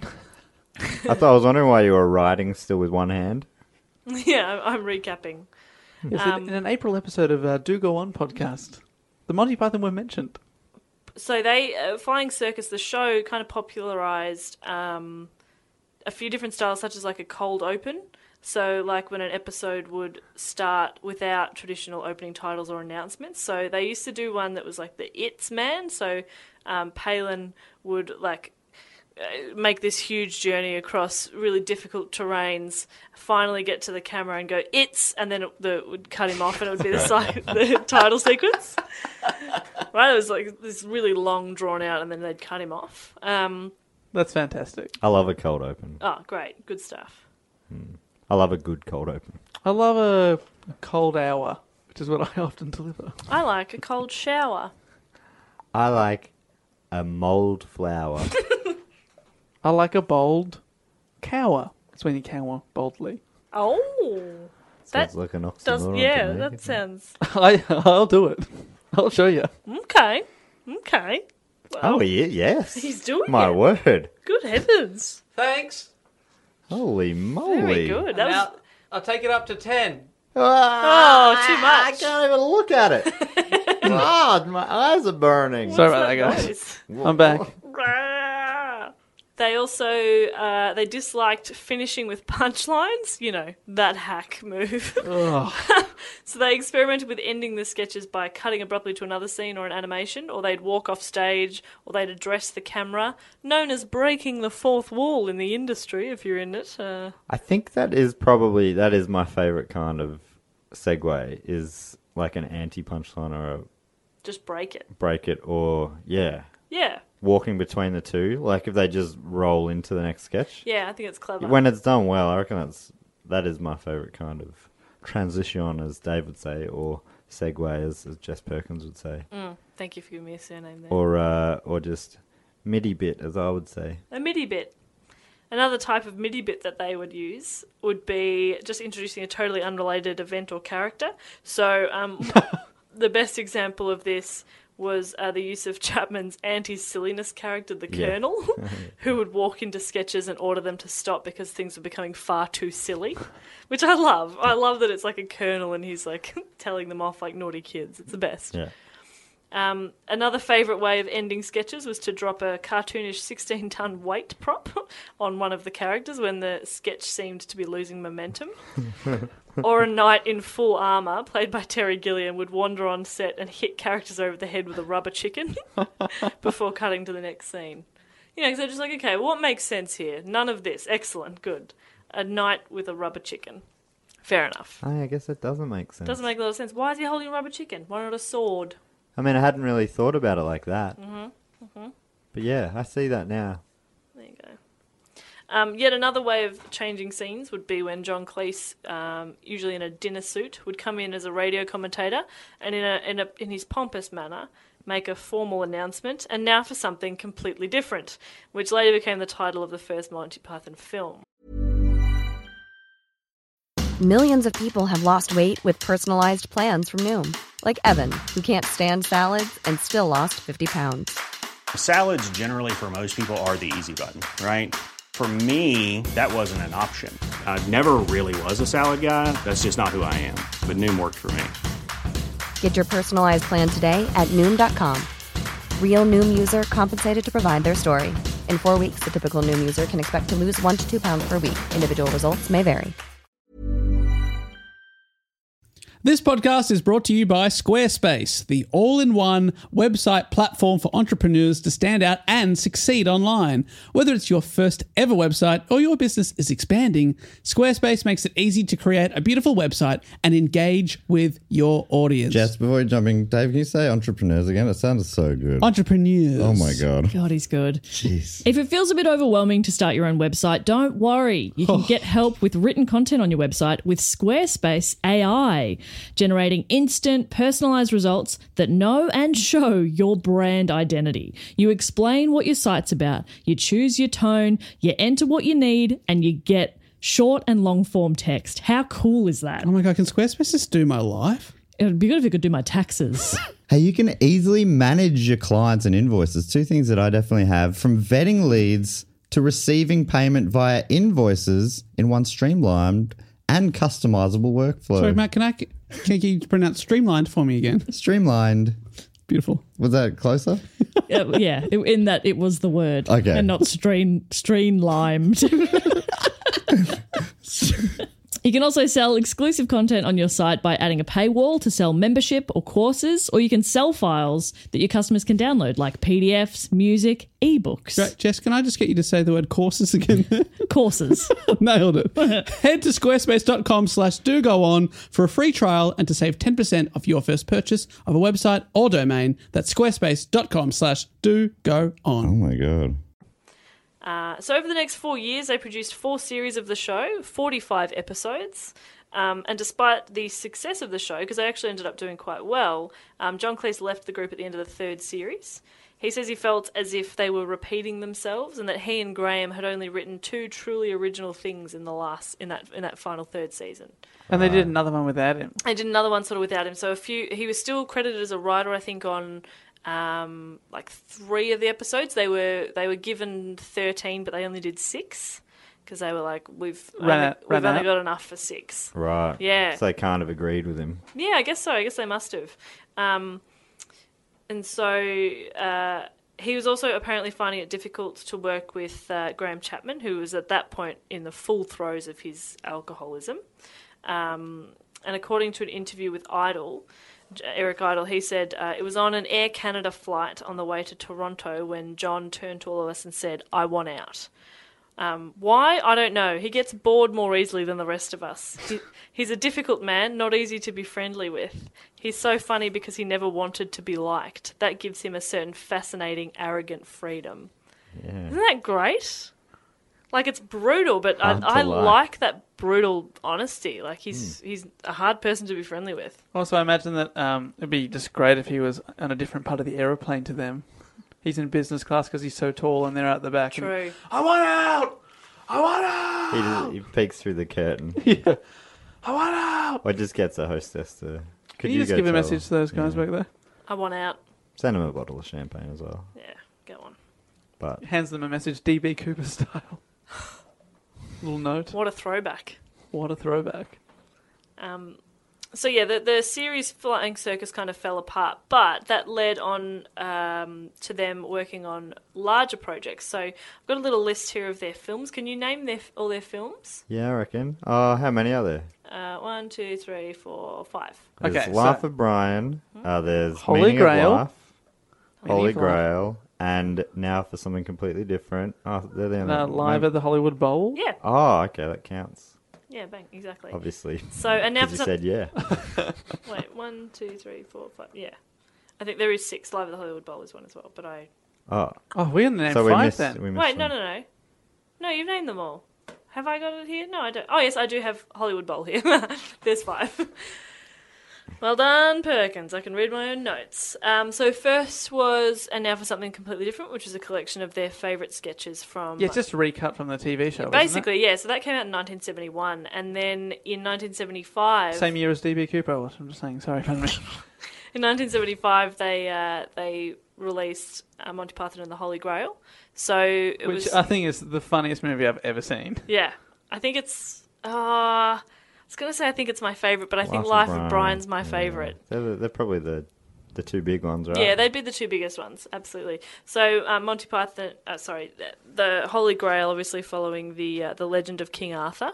I thought I was wondering why you were writing still with one hand. yeah, I'm, I'm recapping. Yes, Um, in, in an April episode of uh, Do Go On podcast, the Monty Python were mentioned. So they uh, Flying Circus, the show, kind of popularized um, a few different styles, such as like a cold open. So like when an episode would start without traditional opening titles or announcements. So they used to do one that was like the It's Man. So um, Palin would like uh, make this huge journey across really difficult terrains, finally get to the camera and go It's, and then it, the, it would cut him off and it would be the, si- the title sequence. Right, it was like this really long, drawn out, and then they'd cut him off. Um, That's fantastic. I love a cold open. oh, great, good stuff. I love a good cold open. I love a, a cold hour, which is what I often deliver. I like a cold shower. I like a mould flower. I like a bold cower. It's when you cower boldly. Oh. That Sounds like an oxymoron does, to yeah, me. that sounds... I, I'll do it. I'll show you. Okay. Okay. Oh, yeah, yes. He's doing My it. word. Good heavens. Thanks. Holy moly. Very good. That was... Now, I'll take it up to ten. Ah, Oh, too I much. can't even look at it. Ah, my eyes are burning. Sorry about that, guys. Noise? I'm back. They also uh, they disliked finishing with punchlines. You know, that hack move. So they experimented with ending the sketches by cutting abruptly to another scene or an animation, or they'd walk off stage, or they'd address the camera, known as breaking the fourth wall in the industry. If you're in it, uh, I think that is probably, that is my favourite kind of segue, is like an anti-punchline or a just break it. break it or, yeah, Yeah, walking between the two. Like if they just roll into the next sketch. yeah, I think it's clever. When it's done well, I reckon that's, that is my favourite kind of transition, as Dave would say, or segue, as, as Jess Perkins would say. Mm, thank you for giving me a surname there. Or, uh, or just MIDI bit, as I would say. A MIDI bit. Another type of MIDI bit that they would use would be just introducing a totally unrelated event or character. So um, the best example of this was uh, the use of Chapman's anti-silliness character, the Yeah. Colonel, who would walk into sketches and order them to stop because things were becoming far too silly, which I love. I love that it's like a Colonel and he's like telling them off like naughty kids. It's the best. Yeah. Um, another favourite way of ending sketches was to drop a cartoonish sixteen-ton weight prop on one of the characters when the sketch seemed to be losing momentum. Or a knight in full armour, played by Terry Gilliam, would wander on set and hit characters over the head with a rubber chicken before cutting to the next scene. You know, because they're just like, okay, well, what makes sense here? None of this. Excellent. Good. A knight with a rubber chicken. Fair enough. I, I guess it doesn't make sense. Doesn't make a lot of sense. Why is he holding a rubber chicken? Why not a sword? I mean, I hadn't really thought about it like that. Mm-hmm. Mm-hmm. But yeah, I see that now. There you go. Um, yet another way of changing scenes would be when John Cleese, um, usually in a dinner suit, would come in as a radio commentator and in a, in a in his pompous manner make a formal announcement, and now for something completely different, which later became the title of the first Monty Python film. Millions of people have lost weight with personalized plans from Noom. Like Evan, who can't stand salads and still lost fifty pounds. Salads generally for most people are the easy button, right? For me, that wasn't an option. I never really was a salad guy. That's just not who I am. But Noom worked for me. Get your personalized plan today at Noom dot com. Real Noom user compensated to provide their story. In four weeks, the typical Noom user can expect to lose one to two pounds per week. Individual results may vary. This podcast is brought to you by Squarespace, the all-in-one website platform for entrepreneurs to stand out and succeed online. Whether it's your first ever website or your business is expanding, Squarespace makes it easy to create a beautiful website and engage with your audience. Jess, before you jump in, Dave, can you say entrepreneurs again? It sounded so good. Entrepreneurs. Oh my God. God, he's good. Jeez. If it feels a bit overwhelming to start your own website, don't worry. You can get help with written content on your website with Squarespace A I, generating instant, personalized results that know and show your brand identity. You explain what your site's about, you choose your tone, you enter what you need, and you get short and long form text. How cool is that? Oh my God, can Squarespace just do my life? It would be good if it could do my taxes. Hey, you can easily manage your clients and invoices. Two things that I definitely have, from vetting leads to receiving payment via invoices in one streamlined and customizable workflow. Sorry, Matt, can I can you pronounce streamlined for me again? Streamlined. Beautiful. Was that closer? uh, yeah, it- in that it was the word. Okay. And not stream, stream-limed. You can also sell exclusive content on your site by adding a paywall to sell membership or courses, or you can sell files that your customers can download, like P D Fs, music, ebooks. Great, Jess, can I just get you to say the word courses again? Courses. Nailed it. Head to squarespace.com slash do go on for a free trial and to save ten percent off your first purchase of a website or domain. That's squarespace.com slash do go on. Oh my God. Uh, so over the next four years, they produced four series of the show, forty-five episodes. Um, and despite the success of the show, because they actually ended up doing quite well, um, John Cleese left the group at the end of the third series. He says he felt as if they were repeating themselves, and that he and Graham had only written two truly original things in the last in that in that final third season. And they did another one without him. They did another one sort of without him. So a few, he was still credited as a writer, I think, on um, like three of the episodes. They were they were given thirteen, but they only did six because they were like, we've Ran only, out- we've ran only out. got enough for six. Right. Yeah. So they can't have agreed with him. Yeah, I guess so. I guess they must have. Um, and so uh, he was also apparently finding it difficult to work with uh, Graham Chapman, who was at that point in the full throes of his alcoholism. Um, and according to an interview with Idol, Eric Idle, he said, uh, it was on an Air Canada flight on the way to Toronto when John turned to all of us and said, I want out. Um, why? I don't know. He gets bored more easily than the rest of us. He, he's a difficult man, not easy to be friendly with. He's so funny because he never wanted to be liked. That gives him a certain fascinating, arrogant freedom. Yeah. Isn't that great? Like, it's brutal, but I, Hard to I like. like that brutal honesty. Like, he's he's a hard person to be friendly with. Also, I imagine that um, it'd be just great if he was on a different part of the aeroplane to them. He's in business class because he's so tall and they're out the back. and, True. I want out! I want out! He, just, he peeks through the curtain. Yeah. I want out! Or just gets a hostess to... Could Can you, just go give a tell message to those guys Yeah. back there? I want out. Send him a bottle of champagne as well. Yeah, go on. But Hands them a message, D B Cooper style. Little note. What a throwback. What a throwback. Um, so yeah, the the series Flying Circus kind of fell apart, but that led on um, to them working on larger projects. So I've got a little list here of their films. Can you name their all their films? yeah, I reckon. Oh, how many are there? Uh, one, two, three, four, five. There's Okay, Life so- of Brian. Uh, there's Holy Meaning Grail. of Life. Meaning Holy of Life. Grail. And now for something completely different. Oh, they're the only Uh, live at the Hollywood Bowl. Yeah, Oh, okay, that counts. yeah, bang, exactly. Obviously. So and now Because for you some... said yeah. Wait, one, two, three, four, five. Yeah, I think there is six. Live at the Hollywood Bowl is one as well, but I. Oh, Oh, we only named so we five missed, then. we missed Wait, no, one. no, no. No, you've named them all. Have I got it here? No, I don't. Oh, yes, I do have Hollywood Bowl here. There's five. Well done, Perkins. I can read my own notes. Um, so first was And Now for Something Completely Different, which is a collection of their favourite sketches from... Yeah, it's just a recut from the T V show. wasn't it? Basically, yeah. So that came out in nineteen seventy-one. And then in nineteen seventy-five... Same year as D B Cooper. was, I'm just saying. Sorry, pardon me. In nineteen seventy-five, they uh, they released uh, Monty Python and the Holy Grail. So it Which was... I think is the funniest movie I've ever seen. Yeah. I think it's... Uh, I was going to say I think it's my favourite, but I think Life Life of of Brian, Brian's my yeah. favourite. They're, the- they're probably the the two big ones, right? Yeah, they'd be the two biggest ones, absolutely. So um, Monty Python, uh, sorry, the, the Holy Grail, obviously following the uh, the Legend of King Arthur,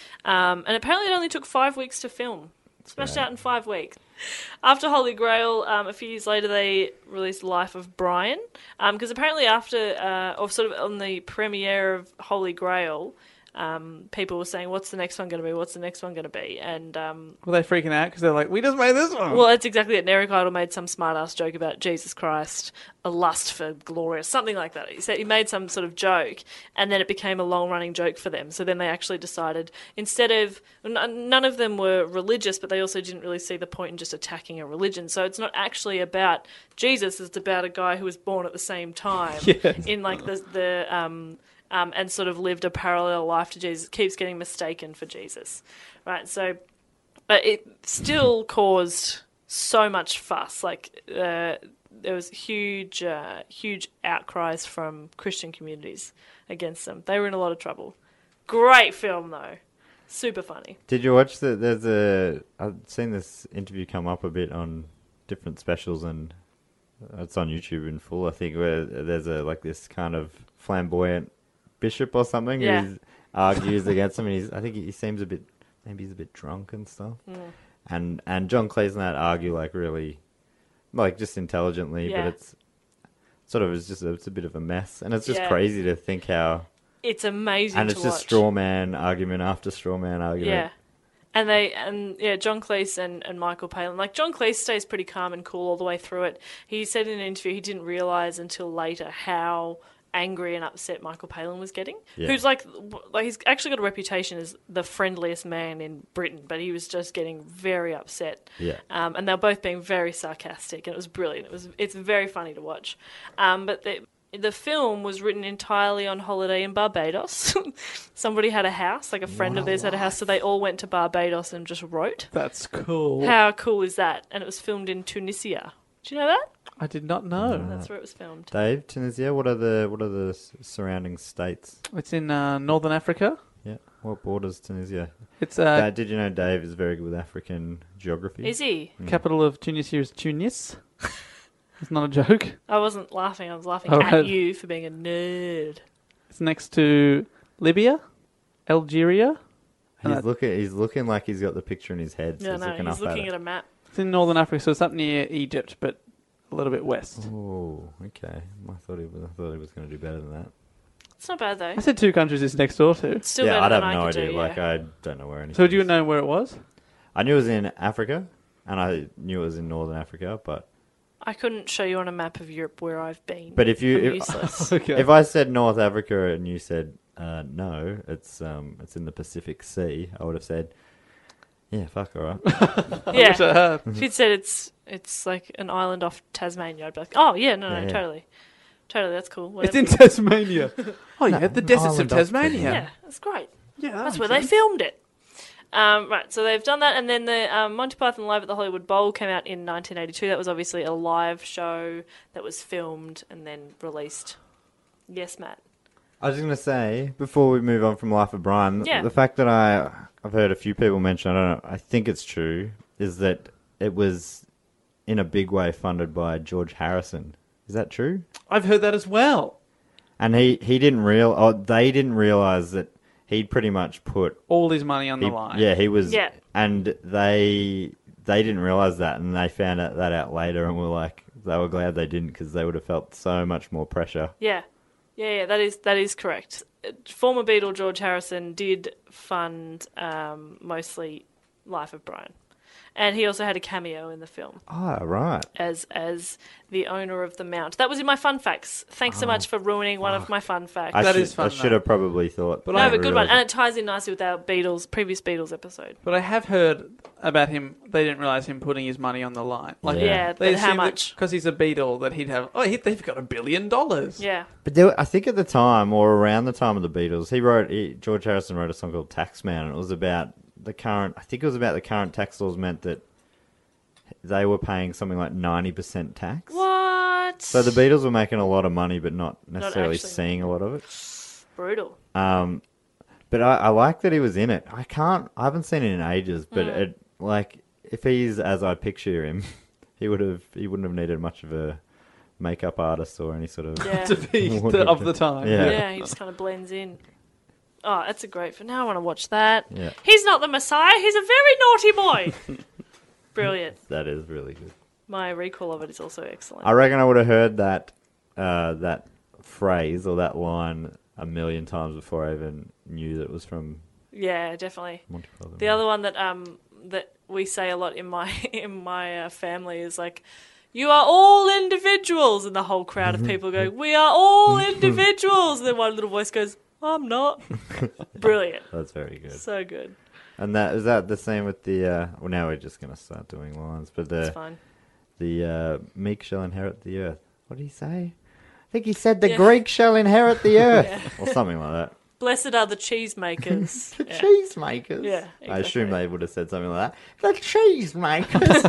um, and apparently it only took five weeks to film. Smashed great. out in five weeks. After Holy Grail, um, a few years later, they released Life of Brian, because apparently after, uh, or sort of on the premiere of Holy Grail, um, people were saying, "What's the next one going to be? What's the next one going to be?" And um, Were they freaking out because they're like, we just made this one? well, that's exactly it. And Eric Idle made some smart-ass joke about Jesus Christ, a lust for glory, or something like that. He said he made some sort of joke, and then it became a long-running joke for them. So then they actually decided, instead of... n- None of them were religious, but they also didn't really see the point in just attacking a religion. So it's not actually about Jesus, it's about a guy who was born at the same time Yes. in, like, the... the um, Um, and sort of lived a parallel life to Jesus, keeps getting mistaken for Jesus, right? So, but it still caused so much fuss. Like uh, there was huge, uh, huge outcries from Christian communities against them. They were in a lot of trouble. Great film though, super funny. Did you watch the? There's a. I've seen this interview come up a bit on different specials, and it's on YouTube in full. I think where there's a like this kind of flamboyant bishop or something Yeah. who argues against him, and he's. I think he seems a bit. Maybe he's a bit drunk and stuff. Mm. And and John Cleese and that argue like really, like just intelligently, Yeah. but it's sort of it's just a, it's a bit of a mess, and it's just Yeah. crazy to think how. It's amazing And to it's watch. just straw man argument after straw man argument. Yeah. And they and yeah, John Cleese and, and Michael Palin. Like John Cleese stays pretty calm and cool all the way through it. He said in an interview he didn't realise until later how angry and upset Michael Palin was getting. Yeah. Who's like, like he's actually got a reputation as the friendliest man in Britain, but he was just getting very upset. Yeah. Um, and they're both being very sarcastic, and it was brilliant. It was it's very funny to watch. Um, but the the film was written entirely on holiday in Barbados. Somebody had a house, like a friend of theirs had a house, so they all went to Barbados and just wrote. That's cool. How cool is that? And it was filmed in Tunisia. Do you know that? I did not know. That's where it was filmed. Dave, Tunisia, what are the what are the s- surrounding states? It's in uh, Northern Africa. Yeah, what borders Tunisia? It's uh, Dad, did you know Dave is very good with African geography? Is he? capital of Tunisia is Tunis. It's not a joke. I wasn't laughing. I was laughing Oh, at right. you for being a nerd. It's next to Libya, Algeria. And He's that- looking. He's looking like he's got the picture in his head. So No, he's no, looking he's up looking at at a map. It's in Northern Africa, so it's up near Egypt, but a little bit west. Oh, okay. I thought he was. I thought he was going to do better than that. It's not bad though. I said two countries is next door to. It's still yeah, better I'd than have I no could idea. do, Like yeah. I don't know where anything. So do you is. know where it was? I knew it was in Africa, and I knew it was in Northern Africa. But I couldn't show you on a map of Europe where I've been. but if you I'm if, useless. Okay. if I said North Africa and you said uh, no, it's um it's in the Pacific Sea, I would have said, yeah, fuck, all right. yeah. wish I had. If you'd said it's it's like an island off Tasmania, I'd be like, oh yeah, no, no, Yeah, yeah. totally, totally, that's cool. It's Whatever. in Tasmania. Oh yeah, the an deserts of island off Tasmania. yeah, that's great. Yeah, that That's makes where they sense. filmed it. Um, right, so they've done that, and then the um, Monty Python Live at the Hollywood Bowl came out in nineteen eighty-two. That was obviously a live show that was filmed and then released. Yes, Matt. I was just going to say, before we move on from Life of Brian, Yeah. the fact that I, I've heard a few people mention, I don't know, I think it's true, is that it was in a big way funded by George Harrison. Is that true? I've heard that as well. And he, he didn't real, oh, they didn't realize that he'd pretty much put, All his money on he, the line. yeah, he was, Yeah. and they, they didn't realize that, and they found out that out later, and were like, they were glad they didn't, because they would have felt so much more pressure. Yeah, yeah, yeah. That is that is correct. Uh, Former Beatle George Harrison did fund um, mostly Life of Brian, and he also had a cameo in the film Ah, right. as as the owner of the mount. That was in my fun facts. Thanks so much for ruining one of my fun facts. I That should, is fun, I should though. have probably thought. But no, I but good one, realised and it. it ties in nicely with our Beatles previous Beatles episode. But I have heard about him. They didn't realize him putting his money on the line. Like, Yeah. Yeah, they but how much? Because he's a Beatle, that he'd have. Oh, he, they've got a billion dollars. Yeah, But there, I think at the time, or around the time of the Beatles, he wrote he, George Harrison wrote a song called Taxman, and it was about the current. I think it was about the current tax laws meant that they were paying something like ninety percent tax. what? So the Beatles were making a lot of money, but not necessarily actually seeing a lot of it. Brutal. Um, but I, I like that he was in it. I can't. I haven't seen it in ages, but Mm. it like if he's as I picture him, he would have. He wouldn't have needed much of a makeup artist or any sort of. Yeah. To be the, of the time. Yeah. Yeah, he just kind of blends in. Oh, that's a great for now. I want to watch that. Yeah. He's not the Messiah. He's a very naughty boy. Brilliant. That is really good. My recall of it is also excellent. I reckon I would have heard that uh, that phrase or that line a million times before I even knew that it was from Yeah, definitely. Monty Python. The other one that um that we say a lot in my in my uh, family is like, "You are all individuals," and the whole crowd of people go, "We are all individuals," and then one little voice goes, "I'm not." Brilliant. That's very good. So good. And that is that the same with the. Uh, well, now we're just gonna start doing lines, but It's the fine. the uh, meek shall inherit the earth. What did he say? I think he said the Yeah. Greek shall inherit the earth, Yeah. or something like that. Blessed are the cheesemakers. The Yeah. cheesemakers. Yeah, I assume exactly. they would have said something like that. The cheesemakers.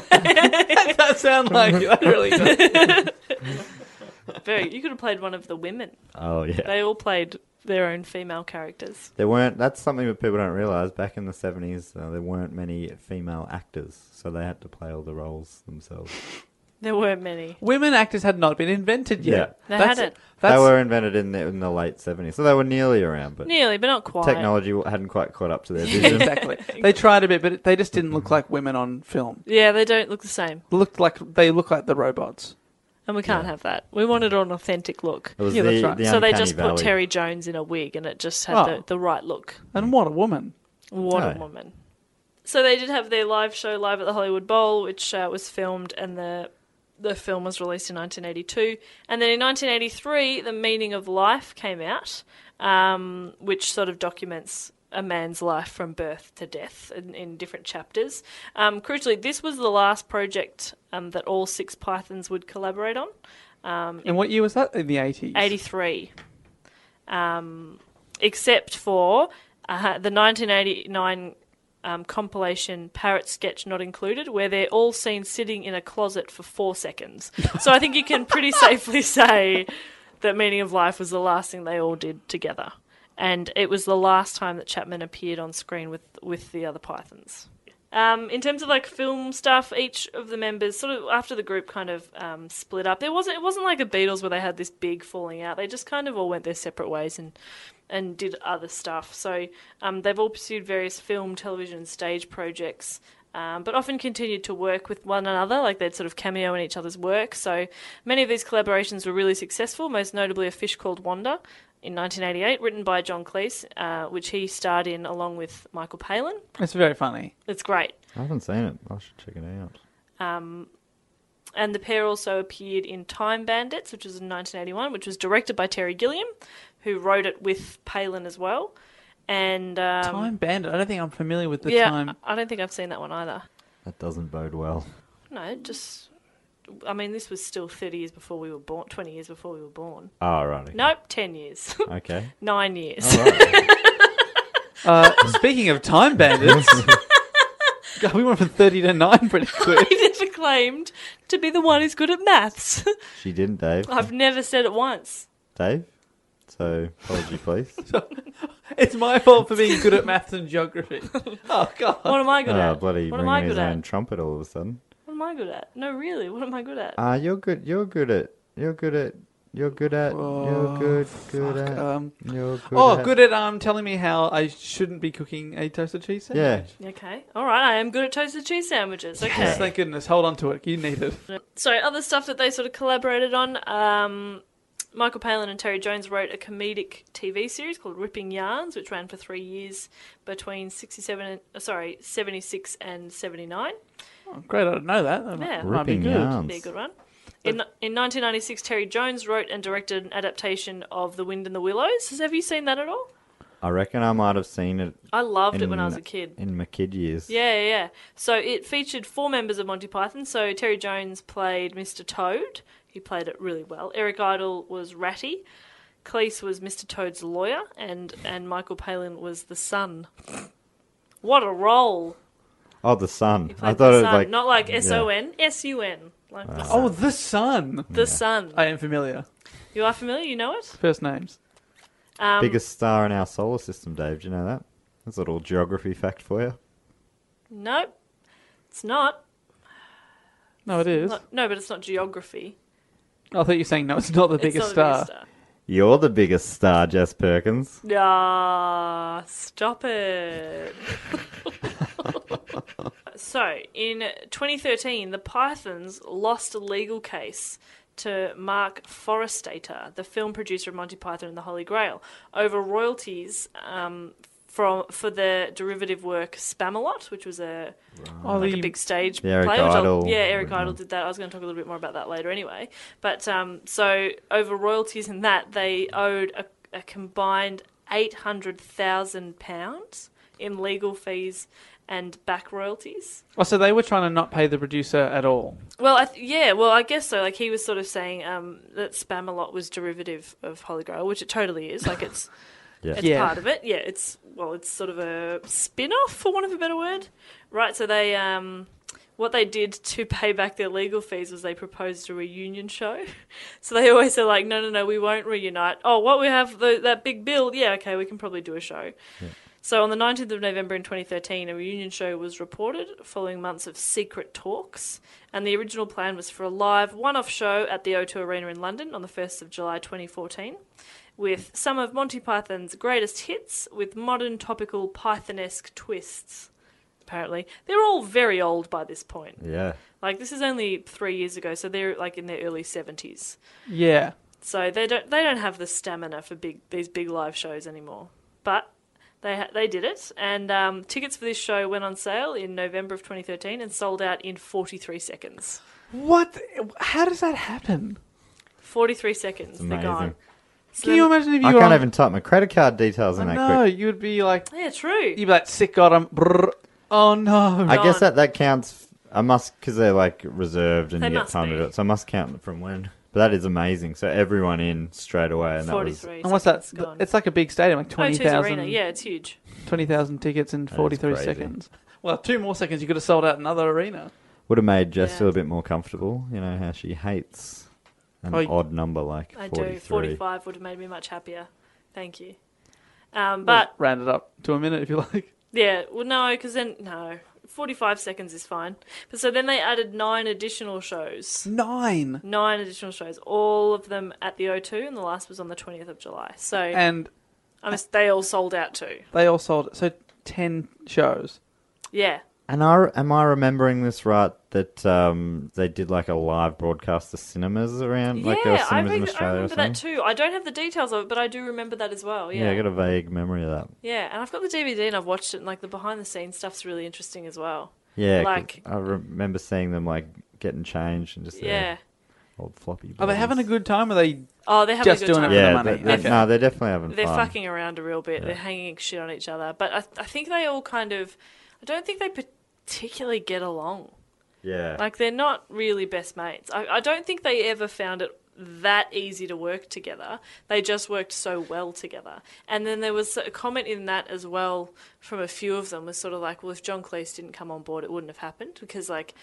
That sound like it. That really does. Very. You could have played one of the women. Oh yeah. They all played their own female characters. There weren't. That's something that people don't realize. Back in the seventies, uh, there weren't many female actors, so they had to play all the roles themselves. There weren't many. Women actors had not been invented yet. They That's- hadn't. That's, They were invented in the in the late seventies, so they were nearly around, but Nearly, but not quite. technology hadn't quite caught up to their vision. exactly. They tried a bit, but they just didn't look like women on film. Yeah, they don't look the same. They looked like they look like the robots. And we can't have that. We wanted an authentic look. It was Yeah, the, that's right. the So they Uncanny just Valley. put Terry Jones in a wig and it just had Oh. the, the right look. And what a woman! What Oh. a woman. So they did have their live show live at the Hollywood Bowl, which uh, was filmed, and the the film was released in nineteen eighty-two. And then in nineteen eighty-three, The Meaning of Life came out, um, which sort of documents a man's life from birth to death in, in different chapters. Um, crucially, this was the last project um, that all six Pythons would collaborate on. Um, And what year was that? In the eighties? eighty-three. Um, except for uh, the nineteen eighty-nine um, compilation Parrot Sketch Not Included, where they're all seen sitting in a closet for four seconds. So I think you can pretty safely say that Meaning of Life was the last thing they all did together. And it was the last time that Chapman appeared on screen with, with the other Pythons. Um, in terms of like film stuff, each of the members sort of after the group kind of um, split up. There wasn't it wasn't like a Beatles where they had this big falling out. They just kind of all went their separate ways and and did other stuff. So um, they've all pursued various film, television, and stage projects, um, but often continued to work with one another. Like they'd sort of cameo in each other's work. So many of these collaborations were really successful. Most notably, A Fish Called Wanda in nineteen eighty-eight, written by John Cleese, uh, which he starred in along with Michael Palin. It's very funny. It's great. I haven't seen it. I should check it out. Um, and the pair also appeared in Time Bandits, which was in nineteen eighty-one, which was directed by Terry Gilliam, who wrote it with Palin as well. And um, Time Bandit. I don't think I'm familiar with the yeah, Time. I don't think I've seen that one either. That doesn't bode well. No, just... I mean, this was still thirty years before we were born, twenty years before we were born. Oh, right. Okay. Nope, ten years. Okay. Nine years. All right. Uh, speaking of Time Bandits, God, we went from thirty to nine pretty quick. I never claimed to be the one who's good at maths. She didn't, Dave. I've never said it once. Dave? So, apology, please. It's my fault for being good at maths and geography. Oh, God. What am I good Oh, at? bloody What am I ringing his good own at? trumpet all of a sudden. What am I good at? No, really, what am I good at? Ah, uh, you're good. You're good at. You're good at. You're good at. Oh, you're good. Good fuck, at. um, you're good oh, at. good at um telling me how I shouldn't be cooking a toasted cheese sandwich. Yeah. Okay, all right, I am good at toasted cheese sandwiches. Okay. Yes, thank goodness. Hold on to it. You need it. So, other stuff that they sort of collaborated on, um, Michael Palin and Terry Jones wrote a comedic T V series called Ripping Yarns, which ran for three years between sixty-seven, and, uh, sorry, seventy-six and seventy-nine. Oh, great, I didn't know that. That Yeah. might be Ripping good. Yarns. Be a good one. In in nineteen ninety-six, Terry Jones wrote and directed an adaptation of The Wind in the Willows. Have you seen that at all? I reckon I might have seen it. I loved it when I in- was a kid. In my kid years. Yeah, yeah, yeah. So it featured four members of Monty Python. So Terry Jones played Mister Toad. He played it really well. Eric Idle was Ratty. Cleese was Mister Toad's lawyer. And, and Michael Palin was the son. What a role. Oh, the sun. He played I thought the it was son. like Not like yeah. S O N, S U N. Like the Oh, sun. the Sun. The Sun. I am familiar. You are familiar? You know it? First names. Um, biggest star in our solar system, Dave. Do you know that? That's a little geography fact for you. Nope. It's not. No, it is. Not- no, but it's not geography. I thought you were saying no, it's not the It's biggest not the star. biggest star. You're the biggest star, Jess Perkins. Ah, stop it. So, in twenty thirteen, the Pythons lost a legal case to Mark Forestater, the film producer of Monty Python and the Holy Grail, over royalties um, from for the derivative work Spamalot, which was a Oh, like the- a big stage The Eric play. which I'll- Idle yeah, Eric one. Idle did that. I was going to talk a little bit more about that later anyway. But um, so over royalties in that, they owed a, a combined eight hundred thousand pounds in legal fees and back royalties. Oh, so they were trying to not pay the producer at all. Well, I th- yeah, well, I guess so. Like, he was sort of saying um, that Spamalot was derivative of Holy Grail, which it totally is. Like, it's Yeah. it's Yeah. part of it. Yeah, it's, well, it's sort of a spin-off, for want of a better word. Right, so they, um, what they did to pay back their legal fees was they proposed a reunion show. So they always say, like, no, no, no, we won't reunite. Oh, what, we have the, that big bill? Yeah, okay, we can probably do a show. Yeah. So on the nineteenth of November in twenty thirteen, a reunion show was reported following months of secret talks, and the original plan was for a live one-off show at the O two Arena in London on the first of July twenty fourteen, with some of Monty Python's greatest hits with modern topical Python-esque twists. Apparently, they're all very old by this point. Yeah. Like, this is only three years ago, so they're like in their early seventies. Yeah. So they don't they don't have the stamina for big these big live shows anymore. But They ha- they did it, and um, tickets for this show went on sale in November of twenty thirteen and sold out in forty-three seconds. What? How does that happen? forty-three seconds. They're amazing. gone. So Can then- you imagine if you I were can't on- even type my credit card details in I that know, quick. you would be like, Yeah, true. you'd be like, sick got 'em. Brrr. Oh no. I guess Gone. that, that counts. I must, because they're like reserved and They you get must time to be. do it. So I must count from when. But that is amazing. So everyone in straight away. And that was, forty-three. And what's that? seconds gone. It's like a big stadium, like O twenty two's thousand. arena. Yeah, it's huge. twenty thousand tickets in is forty-three crazy. seconds. Well, two more seconds, you could have sold out another arena. would have made Jess Yeah. feel a bit more comfortable. You know how she hates an Oh, y- odd number like I forty-three. do. forty-five would have made me much happier. Thank you. Um, but Round it up to a minute if you like. yeah, well, no, because then no, forty-five seconds is fine. But so then they added nine additional shows. Nine. Nine additional shows, all of them at the O two, and the last was on the twentieth of July. So And I mean, they all sold out too. they all sold, so ten shows. Yeah. And I, am I remembering this right? That um, they did like a live broadcast to cinemas around, like there were Yeah, I, cinemas in re- I Australia or remember that something. too. I don't have the details of it, but I do remember that as well. Yeah, Yeah, I got a vague memory of that. Yeah, and I've got the D V D and I've watched it, and like the behind the scenes stuff's really interesting as well. Yeah, 'cause like I remember seeing them like getting changed and just yeah. their old floppy. Are they having a good time? Or are they Oh, they're having just a good doing time. it for Yeah, the money? they- they- Okay. no, they're definitely having They're fun. fucking around a real bit. They're hanging shit on each other, but I, I think they all kind of. I don't think they particularly get along. Yeah, Like they're not really best mates. I, I don't think they ever found it that easy to work together. They just worked so well together. And then there was a comment in that as well from a few of them was sort of like, well, if John Cleese didn't come on board, it wouldn't have happened because like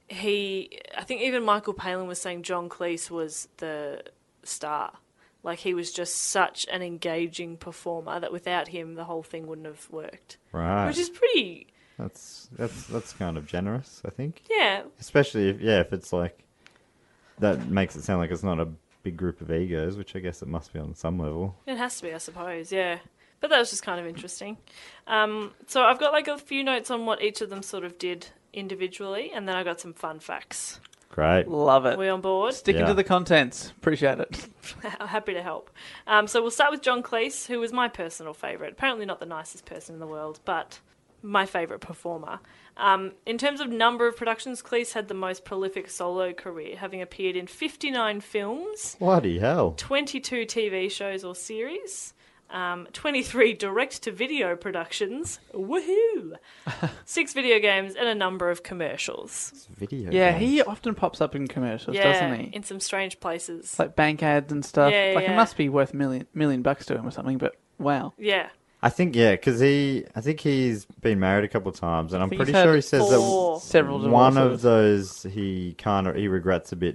he, I think even Michael Palin was saying John Cleese was the star. Like he was just such an engaging performer that without him, the whole thing wouldn't have worked. right. Which is pretty, That's that's that's kind of generous, I think. yeah, Especially if yeah, if it's like that makes it sound like it's not a big group of egos, which I guess it must be on some level. it has to be, I suppose, yeah. But that was just kind of interesting. Um, so I've got like a few notes on what each of them sort of did individually, and then I got some fun facts. Great. Love Are it. we on board? Sticking Yeah. to the contents. Appreciate it. Happy to help. Um, so we'll start with John Cleese, who was my personal favourite. Apparently not the nicest person in the world, but my favourite performer. Um, in terms of number of productions, Cleese had the most prolific solo career, having appeared in fifty-nine films, Bloody hell. twenty-two T V shows or series, um, twenty-three direct-to-video productions, woohoo, six video games, and a number of commercials. It's video. Yeah, games. he often pops up in commercials, Yeah, doesn't he? in some strange places. Like bank ads and stuff. Yeah, like yeah. it must be worth million million bucks to him or something. But wow. Yeah. I think yeah, because he, I think he's been married a couple of times, and I'm think pretty he's had sure he says four. that Several one divorces. of those he kind of he regrets a bit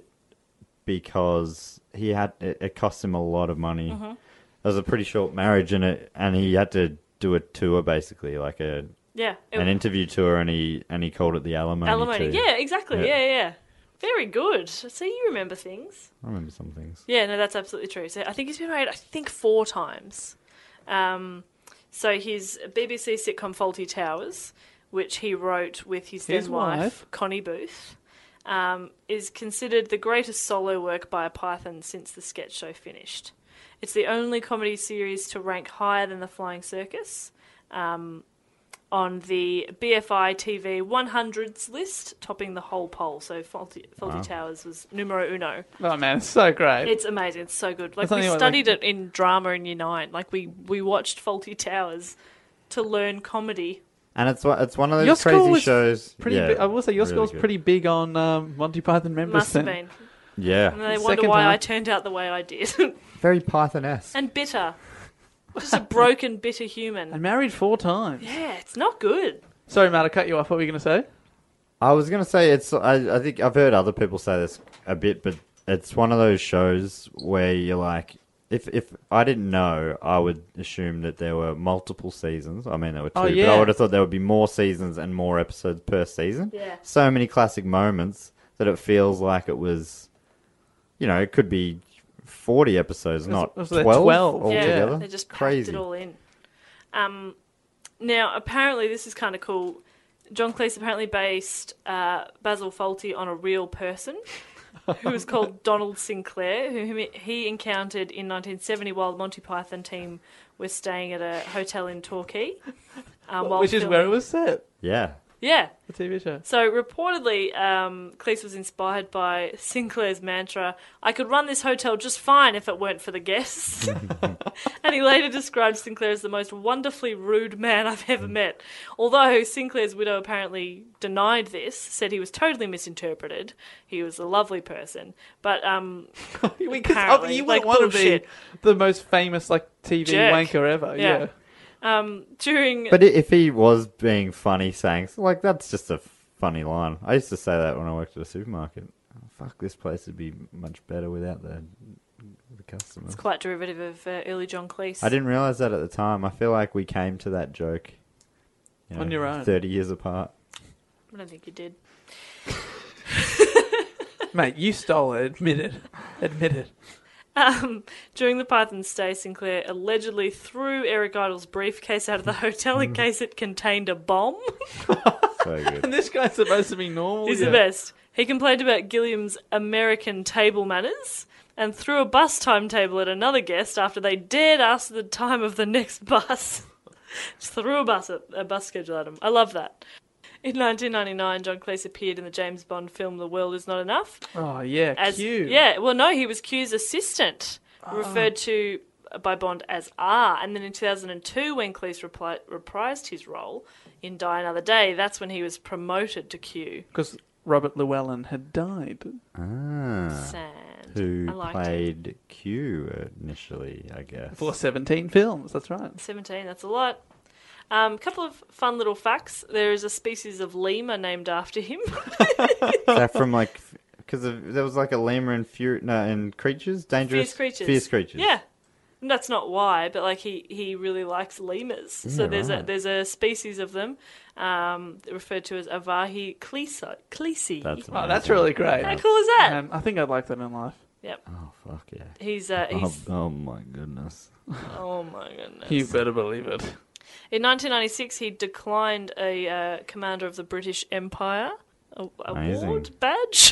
because he had it, it cost him a lot of money. Mm-hmm. It was a pretty short marriage, and it and he had to do a tour basically, like a Yeah. It- an interview tour, and he and he called it the alimony. Alimony. tour. Yeah, exactly. Yeah. Yeah. yeah, yeah. Very good. See, you remember things. I remember some things. Yeah, no, that's absolutely true. So I think he's been married, I think, four times. Um, so his B B C sitcom Faulty Towers, which he wrote with his, His then wife, wife. Connie Booth, um, is considered the greatest solo work by a Python since the sketch show finished. It's the only comedy series to rank higher than The Flying Circus um, on the B F I T V one hundreds list, topping the whole poll. So Faulty, Faulty Wow. Towers was numero uno. Oh man, it's so great. It's amazing. It's so good. Like It's only we like- studied it in drama in year nine. Like we, we watched Faulty Towers to learn comedy. And it's one- it's one of those Your school crazy was shows. pretty. yeah, big. I will say your really school's good. pretty big on um, Monty Python members. Must have then. been. Yeah, And they The wonder second why time- I turned out the way I did. very Python-esque. And bitter. Just a broken, bitter human. And married four times. Yeah, it's not good. Sorry, Matt, I cut you off. What were you going to say? I was gonna say it's. I, I think I've heard other people say this a bit, but it's one of those shows where you're like, if if I didn't know, I would assume that there were multiple seasons. I mean, there were two, Oh, but I yeah. would have thought there would be more seasons and more episodes per season. Yeah. So many classic moments that it feels like it was, you know, it could be forty episodes, not was there twelve, twelve? Yeah, altogether. they just packed Crazy. it all in. Um, now, apparently, this is kind of cool. John Cleese apparently based uh, Basil Fawlty on a real person. who was called Donald Sinclair, who he- he encountered in nineteen seventy while the Monty Python team was staying at a hotel in Torquay. Um, while Which is where it filming- was set, Yeah. Yeah. the T V show. So reportedly, um, Cleese was inspired by Sinclair's mantra, "I could run this hotel just fine if it weren't for the guests." And he later described Sinclair as the most wonderfully rude man I've ever met. Although Sinclair's widow apparently denied this, said he was totally misinterpreted. He was a lovely person. But um, Because apparently, you like, wouldn't want to be bullshit. the most famous like T V Jerk. wanker ever. Yeah. Yeah. Um, during... But i- if he was being funny, saying, like, that's just a funny line. I used to say that when I worked at a supermarket. Oh, fuck, this place would be much better without the, the customers. It's quite derivative of uh, early John Cleese. I didn't realise that at the time. I feel like we came to that joke you know, On your own. thirty years apart. I don't think you did. Mate, you stole it. Admit it. Admit it. Um, during the Python stay, Sinclair allegedly threw Eric Idle's briefcase out of the hotel in case it contained a bomb. So good. And this guy's supposed to be normal. He's yeah. the best. He complained about Gilliam's American table manners and threw a bus timetable at another guest after they dared ask the time of the next bus. Just threw a bus, at, a bus schedule at him. I love that. In nineteen ninety-nine, John Cleese appeared in the James Bond film The World Is Not Enough. Oh, yeah, As, Q. Yeah, well, no, he was Q's assistant, Oh. referred to by Bond as R. And then in two thousand two, when Cleese repli- reprised his role in Die Another Day, that's when he was promoted to Q. Because Robert Llewellyn had died. Ah. Sand. Who I liked played Q initially, I guess. For seventeen films, that's right. seventeen, that's a lot. A um, couple of fun little facts. There is a species of lemur named after him. Is that from like... Because there was like a lemur in, Fur- no, in Creatures? Dangerous? Fierce creatures. Fierce Creatures. Yeah. And that's not why, but like he, he really likes lemurs. So Yeah, there's a right. there's a species of them um, referred to as Avahi cleesi. Cleesi. That's Oh, that's really great. How cool is that? Um, I think I'd like that in life. Yep. Oh, fuck yeah. He's uh, Oh, he's oh my goodness. oh my goodness. You better believe it. In nineteen ninety-six, he declined a uh, Commander of the British Empire a- Amazing. award badge.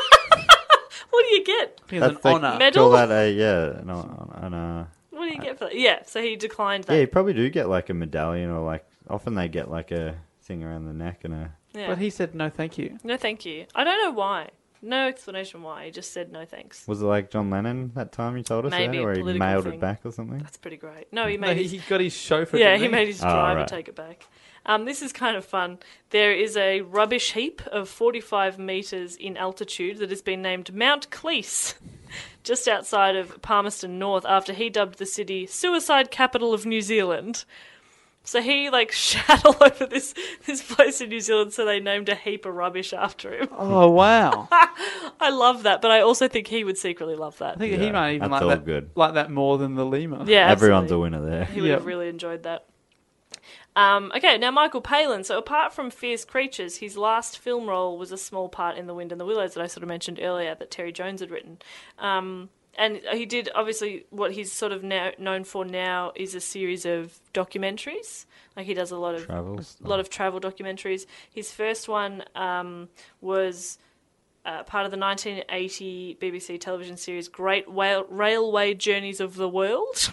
What do you get? He's That's an they honour. Medal? Call that a, yeah, no, an, uh, What do you get for that? Yeah, so he declined that. yeah, you probably do get like a medallion or like, often they get like a thing around the neck and a... Yeah. But he said no thank you. No, thank you. I don't know why. No explanation why. He just said no thanks. Was it like John Lennon that time you told us? Maybe yeah, a where he political mailed thing. it back or something? That's pretty great. No, he No, made he, his, he got his chauffeur. yeah, didn't he made his Oh, driver right. take it back. Um, this is kind of fun. There is a rubbish heap of forty-five metres in altitude that has been named Mount Cleese, just outside of Palmerston North, after he dubbed the city suicide capital of New Zealand. So he like shat all over this this place in New Zealand, so they named a heap of rubbish after him. Oh, wow. I love that, but I also think he would secretly love that. I think Yeah, he might even that's like all that, good. like that more than the lemur. Yeah, Everyone's a absolutely. winner there. He would have Yep. really enjoyed that. Um, okay, now Michael Palin. So apart from Fierce Creatures, his last film role was a small part in The Wind and the Willows that I sort of mentioned earlier that Terry Jones had written. Um, and he did, obviously, what he's sort of now known for now is a series of documentaries. Like he does a lot of Travel a stuff. lot of travel documentaries. His first one um, was uh, part of the nineteen eighty B B C television series Great Whale- Railway Journeys of the World.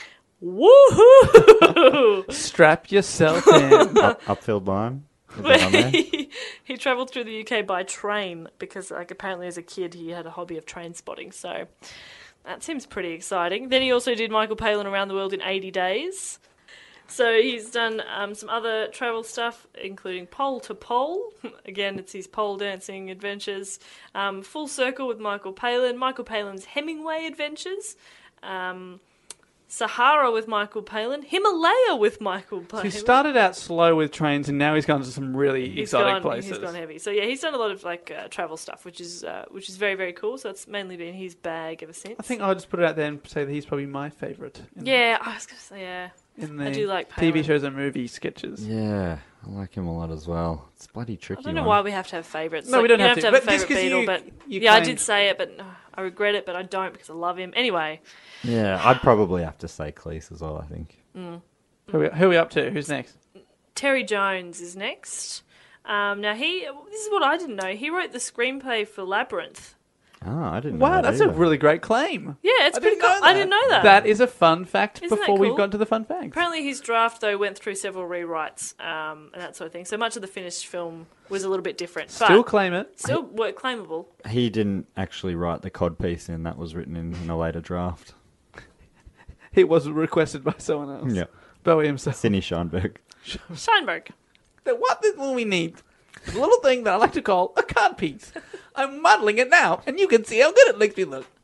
Woohoo! Strap yourself in. Up, Upfield Line? Is Where that on there? he, he travelled through the U K by train because, like, apparently as a kid he had a hobby of train spotting. So that seems pretty exciting. Then he also did Michael Palin Around the World in eighty days. So he's done um, some other travel stuff, including Pole to Pole. Again, it's his pole dancing adventures. Um, Full Circle with Michael Palin. Michael Palin's Hemingway Adventures. Um, Sahara with Michael Palin. Himalaya with Michael So Palin. he started out slow with trains, and now he's gone to some really He's exotic gone, places. He's gone heavy. So yeah, he's done a lot of like uh, travel stuff, which is uh, which is very very cool. So that's mainly been his bag ever since. I think I'll just put it out there and say that he's probably my favourite. In, Yeah, I was gonna say yeah. in the I do like T V Palin. shows and movie sketches. Yeah, I like him a lot as well. It's bloody tricky. I don't know one. why we have to have favourites. No, Like, we don't you have have to, to have but a just favourite 'cause Beatle, you- but you yeah, I claimed- did say it, but uh, I regret it, but I don't because I love him. Anyway, Yeah, I'd probably have to say Cleese as well, I think. Who, are we, who are we up to? Who's next? Terry Jones is next. Um, now he, this is what I didn't know. He wrote the screenplay for Labyrinth. Oh, I didn't know Wow, that that's a either. really great claim. Yeah, it's I pretty didn't know cool. I didn't know that. That is a fun fact Isn't that before we've cool? got to the fun facts. Apparently his draft, though, went through several rewrites um, and that sort of thing. So much of the finished film was a little bit different. Still but claim it. Still were claimable. He didn't actually write the cod piece in. That was written in, in a later draft. It was requested by someone else. Yeah. Bowie himself. Cindy Scheinberg. Steinberg. Then what this movie needs is a little thing that I like to call a cod piece. I'm modelling it now, and you can see how good it makes me look.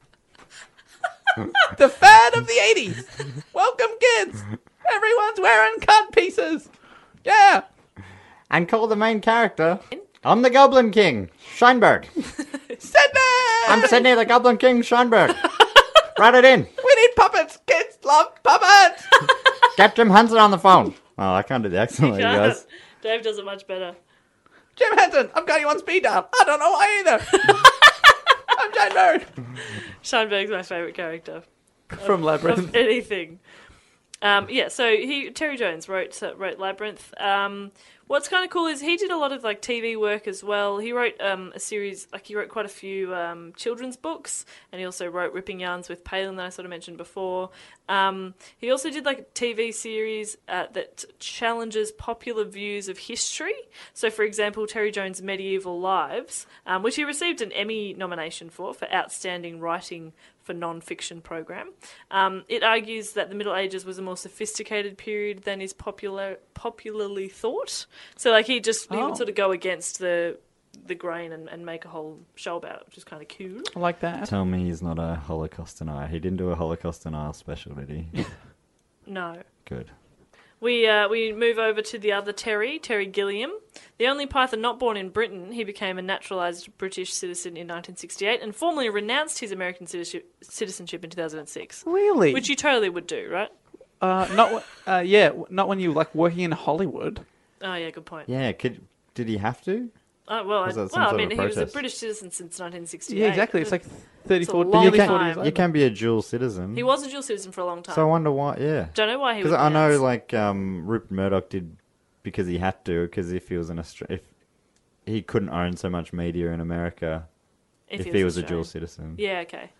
The fad of the eighties. Welcome, kids. Everyone's wearing cod pieces. Yeah. And call the main character. I'm the Goblin King, Scheinberg. Sydney! I'm Sydney the Goblin King, Scheinberg. Write it in. We need puppets. Kids love puppets. Get Jim Henson on the phone. Oh, I can't do the accent like you guys. Dave does it much better. Jim Henson, I've got you on speed dial. I don't know why either. I'm Jane Bird. Steinberg's my favourite character. From of, Labyrinth. Of anything. Um, yeah, so he Terry Jones wrote uh, wrote Labyrinth. Um, what's kind of cool is he did a lot of like T V work as well. He wrote um, a series, like he wrote quite a few um, children's books, and he also wrote Ripping Yarns with Palin that I sort of mentioned before. Um, he also did like a T V series uh, that challenges popular views of history. So, for example, Terry Jones' Medieval Lives, um, which he received an Emmy nomination for for outstanding writing for non-fiction program. Um, it argues that the Middle Ages was a more sophisticated period than is popular popularly thought. So, like, he just he Oh. would sort of go against the the grain and, and make a whole show about it, which is kind of cool. I like that. Tell me he's not a Holocaust denier. He didn't do a Holocaust denial special, did he? No. Good. We uh, we move over to the other Terry, Terry Gilliam. The only Python not born in Britain, he became a naturalised British citizen in nineteen sixty-eight and formally renounced his American citizenship, citizenship in two thousand six. Really? Which you totally would do, right? Uh, not w- uh, yeah, w- not when you like working in Hollywood. Oh, yeah, good point. Yeah, could, did he have to? Oh, well, I, Was that some well, I sort mean, of he was a protest? British citizen since nineteen sixty-eight. Yeah, exactly. It's like It's a thirty-four, long nearly time. forty years You later. can be a dual citizen. He was a dual citizen for a long time. So I wonder why, yeah. Don't know why he Because would I know, renounce. like, um, Rupert Murdoch did because he had to, because if he was an Austra- if he couldn't own so much media in America if, he was, a dual Australian. citizen. Yeah, okay.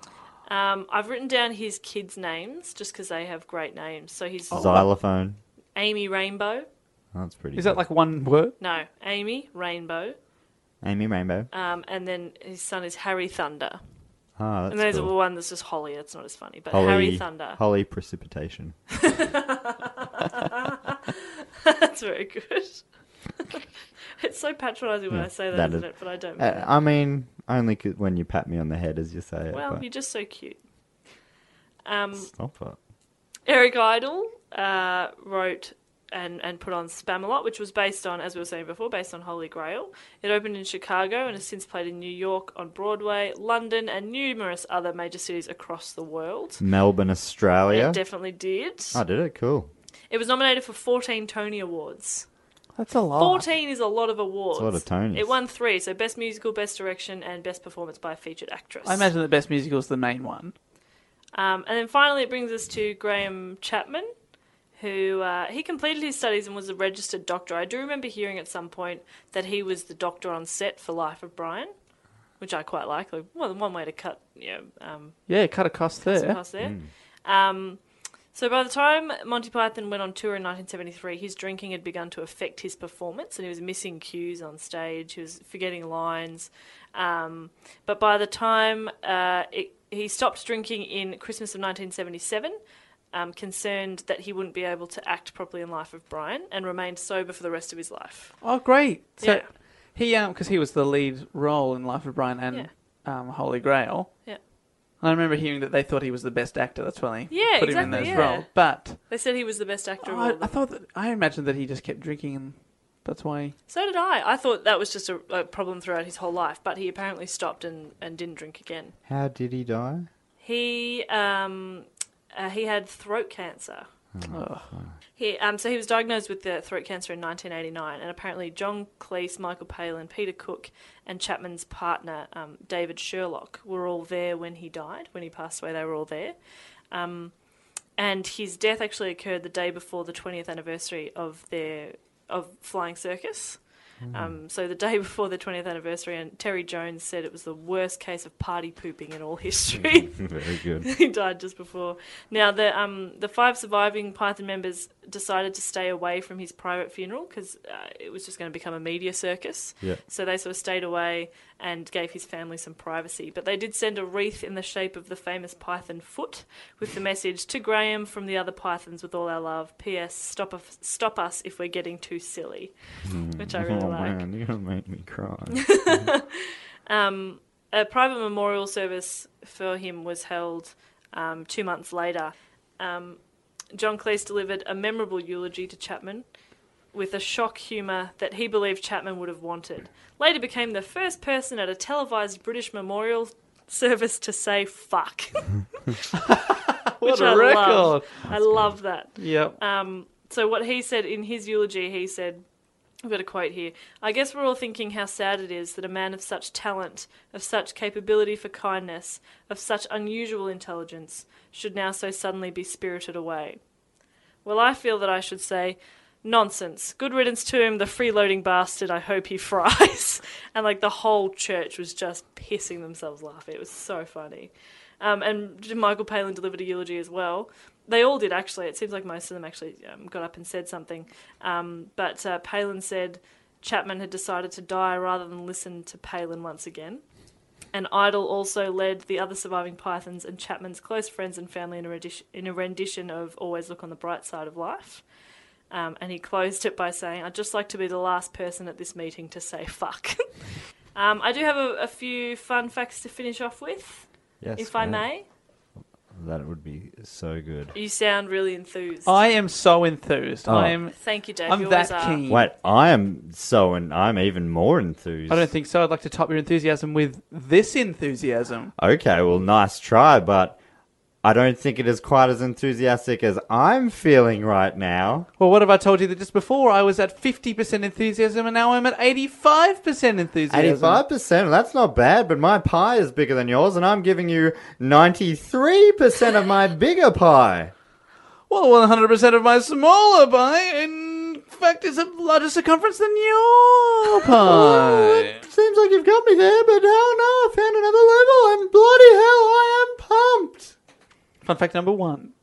Um, I've written down his kids' names just because they have great names. So he's Xylophone. Amy Rainbow. Oh, that's pretty Is good. that like one word? No, Amy Rainbow. Amy Rainbow. Um, and then his son is Harry Thunder. Ah, that's and there's cool. one that's just Holly. That's not as funny. But Holly, Harry Thunder. Holly Precipitation. That's very good. It's so patronising when Yeah, I say that, that isn't is- it? But I don't. Uh, mean it. I mean, only 'cause when you pat me on the head as you say it. Well, but you're just so cute. Um, stop it. Eric Idle uh, wrote and, and put on Spamalot, which was based on, as we were saying before, based on Holy Grail. It opened in Chicago and has since played in New York, on Broadway, London, and numerous other major cities across the world. Melbourne, Australia. It definitely did. Oh, did it? Cool. It was nominated for fourteen Tony Awards. That's a lot. fourteen is a lot of awards. That's a lot of Tonys. It won three, so Best Musical, Best Direction, and Best Performance by a Featured Actress. I imagine the best musical is the main one. Um, and then finally it brings us to Graham Chapman, who uh, he completed his studies and was a registered doctor. I do remember hearing at some point that he was the doctor on set for Life of Brian, which I quite like. Like well, one way to cut, you know, um, Yeah, cut a cost cut some there. costs there. Um, so by the time Monty Python went on tour in nineteen seventy-three, his drinking had begun to affect his performance, and he was missing cues on stage. He was forgetting lines. Um, but by the time uh, it, he stopped drinking in Christmas of nineteen seventy-seven, um, concerned that he wouldn't be able to act properly in Life of Brian, and remained sober for the rest of his life. Oh, great. So Yeah. he, um, because he was the lead role in Life of Brian and um, Holy Grail. Yeah. I remember hearing that they thought he was the best actor. That's why they Yeah, put him in exactly, those yeah. roles. But They said he was the best actor of all I, of them. I thought that I imagined that he just kept drinking, and that's why. He, So did I. I thought that was just a, a problem throughout his whole life, but he apparently stopped and, and didn't drink again. How did he die? He um, uh, he had throat cancer. Ugh. He um, so he was diagnosed with the throat cancer in nineteen eighty-nine, and apparently John Cleese, Michael Palin, Peter Cook, and Chapman's partner um, David Sherlock were all there when he died. When he passed away, they were all there. Um, and his death actually occurred the day before the twentieth anniversary of their of Flying Circus. Um, so the day before the twentieth anniversary, and Terry Jones said it was the worst case of party pooping in all history. Very good. He died just before. Now, the um the five surviving Python members decided to stay away from his private funeral because uh, it was just going to become a media circus. Yeah. So they sort of stayed away and gave his family some privacy. But they did send a wreath in the shape of the famous Python foot with the message, "To Graham from the other Pythons with all our love. P S. Stop us, stop us if we're getting too silly," which I really oh, like. Man, you're going to make me cry. um, a private memorial service for him was held um, two months later. Um, John Cleese delivered a memorable eulogy to Chapman with a shock humour that he believed Chapman would have wanted. Later became the first person at a televised British memorial service to say fuck. What Which a I record. Love. I love that. Yep. Um, so what he said in his eulogy, he said, I've got a quote here, "I guess we're all thinking how sad it is that a man of such talent, of such capability for kindness, of such unusual intelligence, should now so suddenly be spirited away. Well, I feel that I should say, nonsense. Good riddance to him, the freeloading bastard. I hope he fries." And like the whole church was just pissing themselves laughing. It was so funny. Um, and Michael Palin delivered a eulogy as well. They all did, actually. It seems like most of them actually um, got up and said something. Um, but uh, Palin said Chapman had decided to die rather than listen to Palin once again. And Idle also led the other surviving Pythons and Chapman's close friends and family in a rendition, in a rendition of Always Look on the Bright Side of Life. Um, and he closed it by saying, "I'd just like to be the last person at this meeting to say fuck." um, I do have a, a few fun facts to finish off with, Yes, if I man. may. That would be so good. You sound really enthused. I am so enthused. Oh. I'm. Thank you, Dave. I'm You that always are. keen. Wait, I am so, and I'm even more enthused. I don't think so. I'd like to top your enthusiasm with this enthusiasm. Okay, well, nice try, but I don't think it is quite as enthusiastic as I'm feeling right now. Well, what have I told you that just before I was at fifty percent enthusiasm and now I'm at eighty-five percent enthusiasm? eighty-five percent? That's not bad, but my pie is bigger than yours, and I'm giving you ninety-three percent of my bigger pie. Well, one hundred percent of my smaller pie, in fact, is a larger circumference than your pie. Oh, it seems like you've got me there, but oh no, I found another level, and bloody hell, I am pumped. Fun fact number one.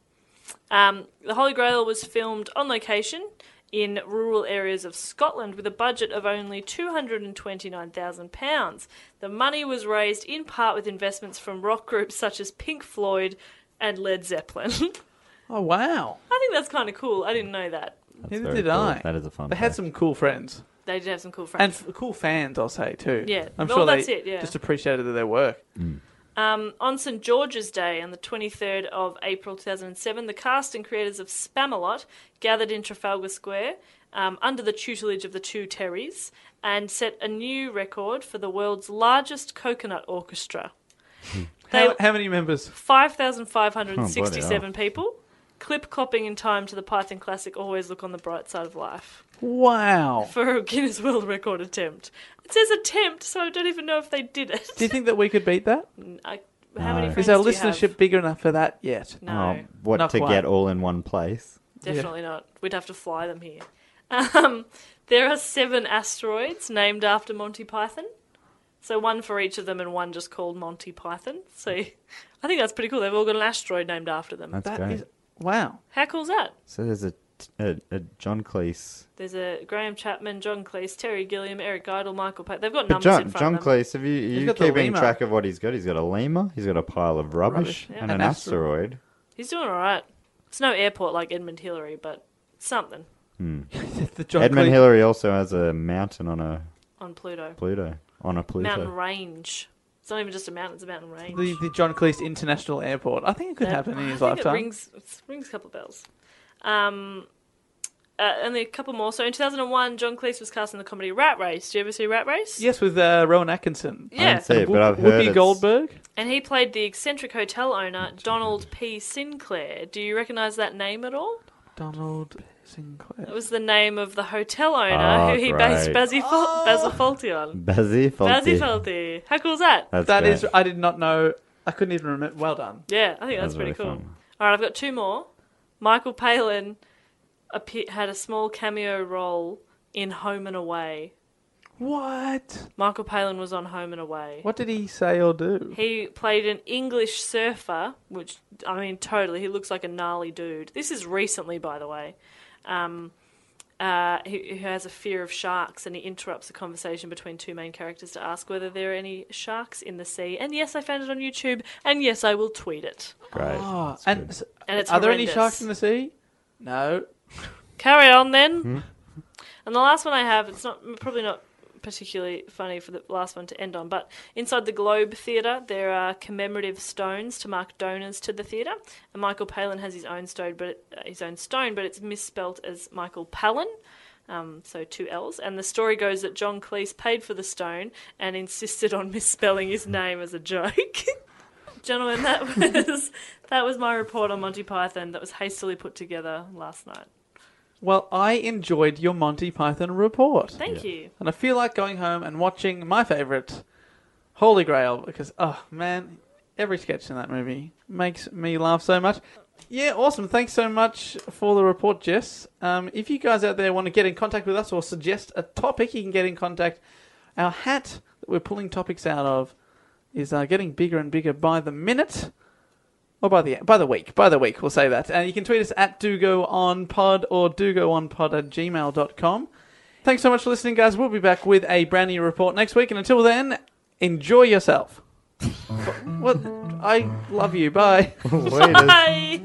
Um, the Holy Grail was filmed on location in rural areas of Scotland with a budget of only two hundred twenty-nine thousand pounds. The money was raised in part with investments from rock groups such as Pink Floyd and Led Zeppelin. Oh, wow. I think that's kind of cool. I didn't know that. That's Neither very did cool. I. That is a fun They had fact. some cool friends. They did have some cool And friends. f- cool fans, I'll say, too. Yeah. I'm Well, sure that's they it, yeah. just appreciated their work. Um, on Saint George's Day, on the twenty-third of April two thousand seven, the cast and creators of Spamalot gathered in Trafalgar Square um, under the tutelage of the two Terrys and set a new record for the world's largest coconut orchestra. They, How, how many members? five thousand five hundred sixty-seven Oh, bloody people, clip-clopping in time to the Python classic Always Look on the Bright Side of Life Wow. for a Guinness World Record attempt. It says attempt, so I don't even know if they did it. Do you think that we could beat that? I, how many No. friends Is our do you listenership have? big enough for that yet? No. Oh, what, Not to quite. get all in one place? Definitely not. We'd have to fly them here. Um, there are seven asteroids named after Monty Python. So one for each of them and one just called Monty Python. So I think that's pretty cool. They've all got an asteroid named after them. That's That great. is wow. How cool is that? So there's a, a, a John Cleese. There's a Graham Chapman, John Cleese, Terry Gilliam, Eric Idle, Michael Payne. They've got But numbers John, in front John of them. Cleese, have you, He's you got the keeping lemur. track of what he's got? He's got a lemur, he's got a pile of rubbish, Rubbish, yeah. and An an asteroid. asteroid. He's doing all right. It's no airport like Edmund Hillary, but something The John Edmund Cleese- Hillary also has a mountain on a on Pluto. Pluto. On a Pluto. Mountain range. It's not even just a mountain, it's a mountain range. The, the John Cleese International Airport. I think it could That- happen in his I think lifetime. It rings, it rings a couple of bells. Um, uh, and a couple more. So in two thousand one, John Cleese was cast in the comedy Rat Race. Do you ever see Rat Race? Yes, with uh, Rowan Atkinson. I Yeah. didn't see it, And but I've Whoopi heard it's- Goldberg. And he played the eccentric hotel owner, Donald P. Sinclair. Do you recognise that name at all? Donald Sinclair. It was the name of the hotel owner Oh, who he based great. Bazzy Fal- Basil Fawlty on. Bazzy Bazzy Fawlty. Fawlty. How cool is that? That's That great. is, I did not know. I couldn't even remember. Well done. Yeah, I think that's That's pretty really cool. fun. All right, I've got two more. Michael Palin appe- had a small cameo role in Home and Away. What? Michael Palin was on Home and Away. What did he say or do? He played an English surfer, which, I mean, totally, he looks like a gnarly dude. This is recently, by the way. Um, uh, he, who has a fear of sharks, and he interrupts the conversation between two main characters to ask whether there are any sharks in the sea. And yes, I found it on YouTube, and yes, I will tweet it. Great. Oh, and, s- And it's are there any horrendous. sharks in the sea? No. Carry on, then. Hmm? And the last one I have, it's not probably not particularly funny for the last one to end on, but inside the Globe Theatre there are commemorative stones to mark donors to the theatre, and Michael Palin has his own stone, but it, uh, his own stone, but it's misspelt as Michael Palin, um, so two L's. And the story goes that John Cleese paid for the stone and insisted on misspelling his name as a joke. Gentlemen, that was that was my report on Monty Python that was hastily put together last night. Well, I enjoyed your Monty Python report. Thank you. And I feel like going home and watching my favourite, Holy Grail, because, oh, man, every sketch in that movie makes me laugh so much. Yeah, awesome. Thanks so much for the report, Jess. Um, if you guys out there want to get in contact with us or suggest a topic, you can get in contact. Our hat that we're pulling topics out of is uh, getting bigger and bigger by the minute. Or by the by the week. By the week, we'll say that. And you can tweet us at DoGoOnPod or DoGoOnPod at gmail dot com. Thanks so much for listening, guys. We'll be back with a brand new report next week. And until then, enjoy yourself. What? I love you. Bye. Bye.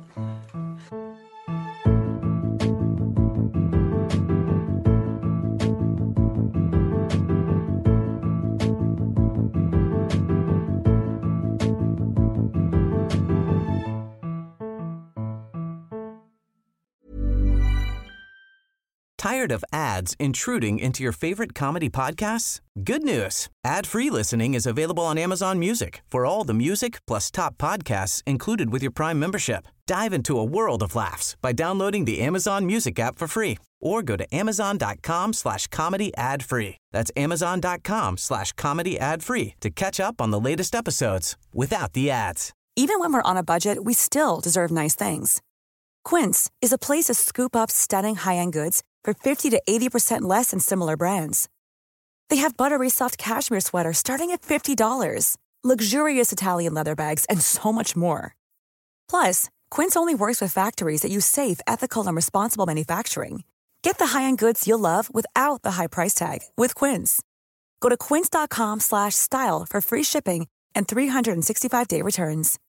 Tired of ads intruding into your favorite comedy podcasts? Good news. Ad-free listening is available on Amazon Music for all the music plus top podcasts included with your Prime membership. Dive into a world of laughs by downloading the Amazon Music app for free or go to amazon.com slash comedy ad free. That's amazon.com slash comedy ad free to catch up on the latest episodes without the ads. Even when we're on a budget, we still deserve nice things. Quince is a place to scoop up stunning high-end goods for fifty to eighty percent less than similar brands. They have buttery soft cashmere sweaters starting at fifty dollars, luxurious Italian leather bags, and so much more. Plus, Quince only works with factories that use safe, ethical, and responsible manufacturing. Get the high-end goods you'll love without the high price tag with Quince. Go to quince.com slash style for free shipping and three sixty-five day returns.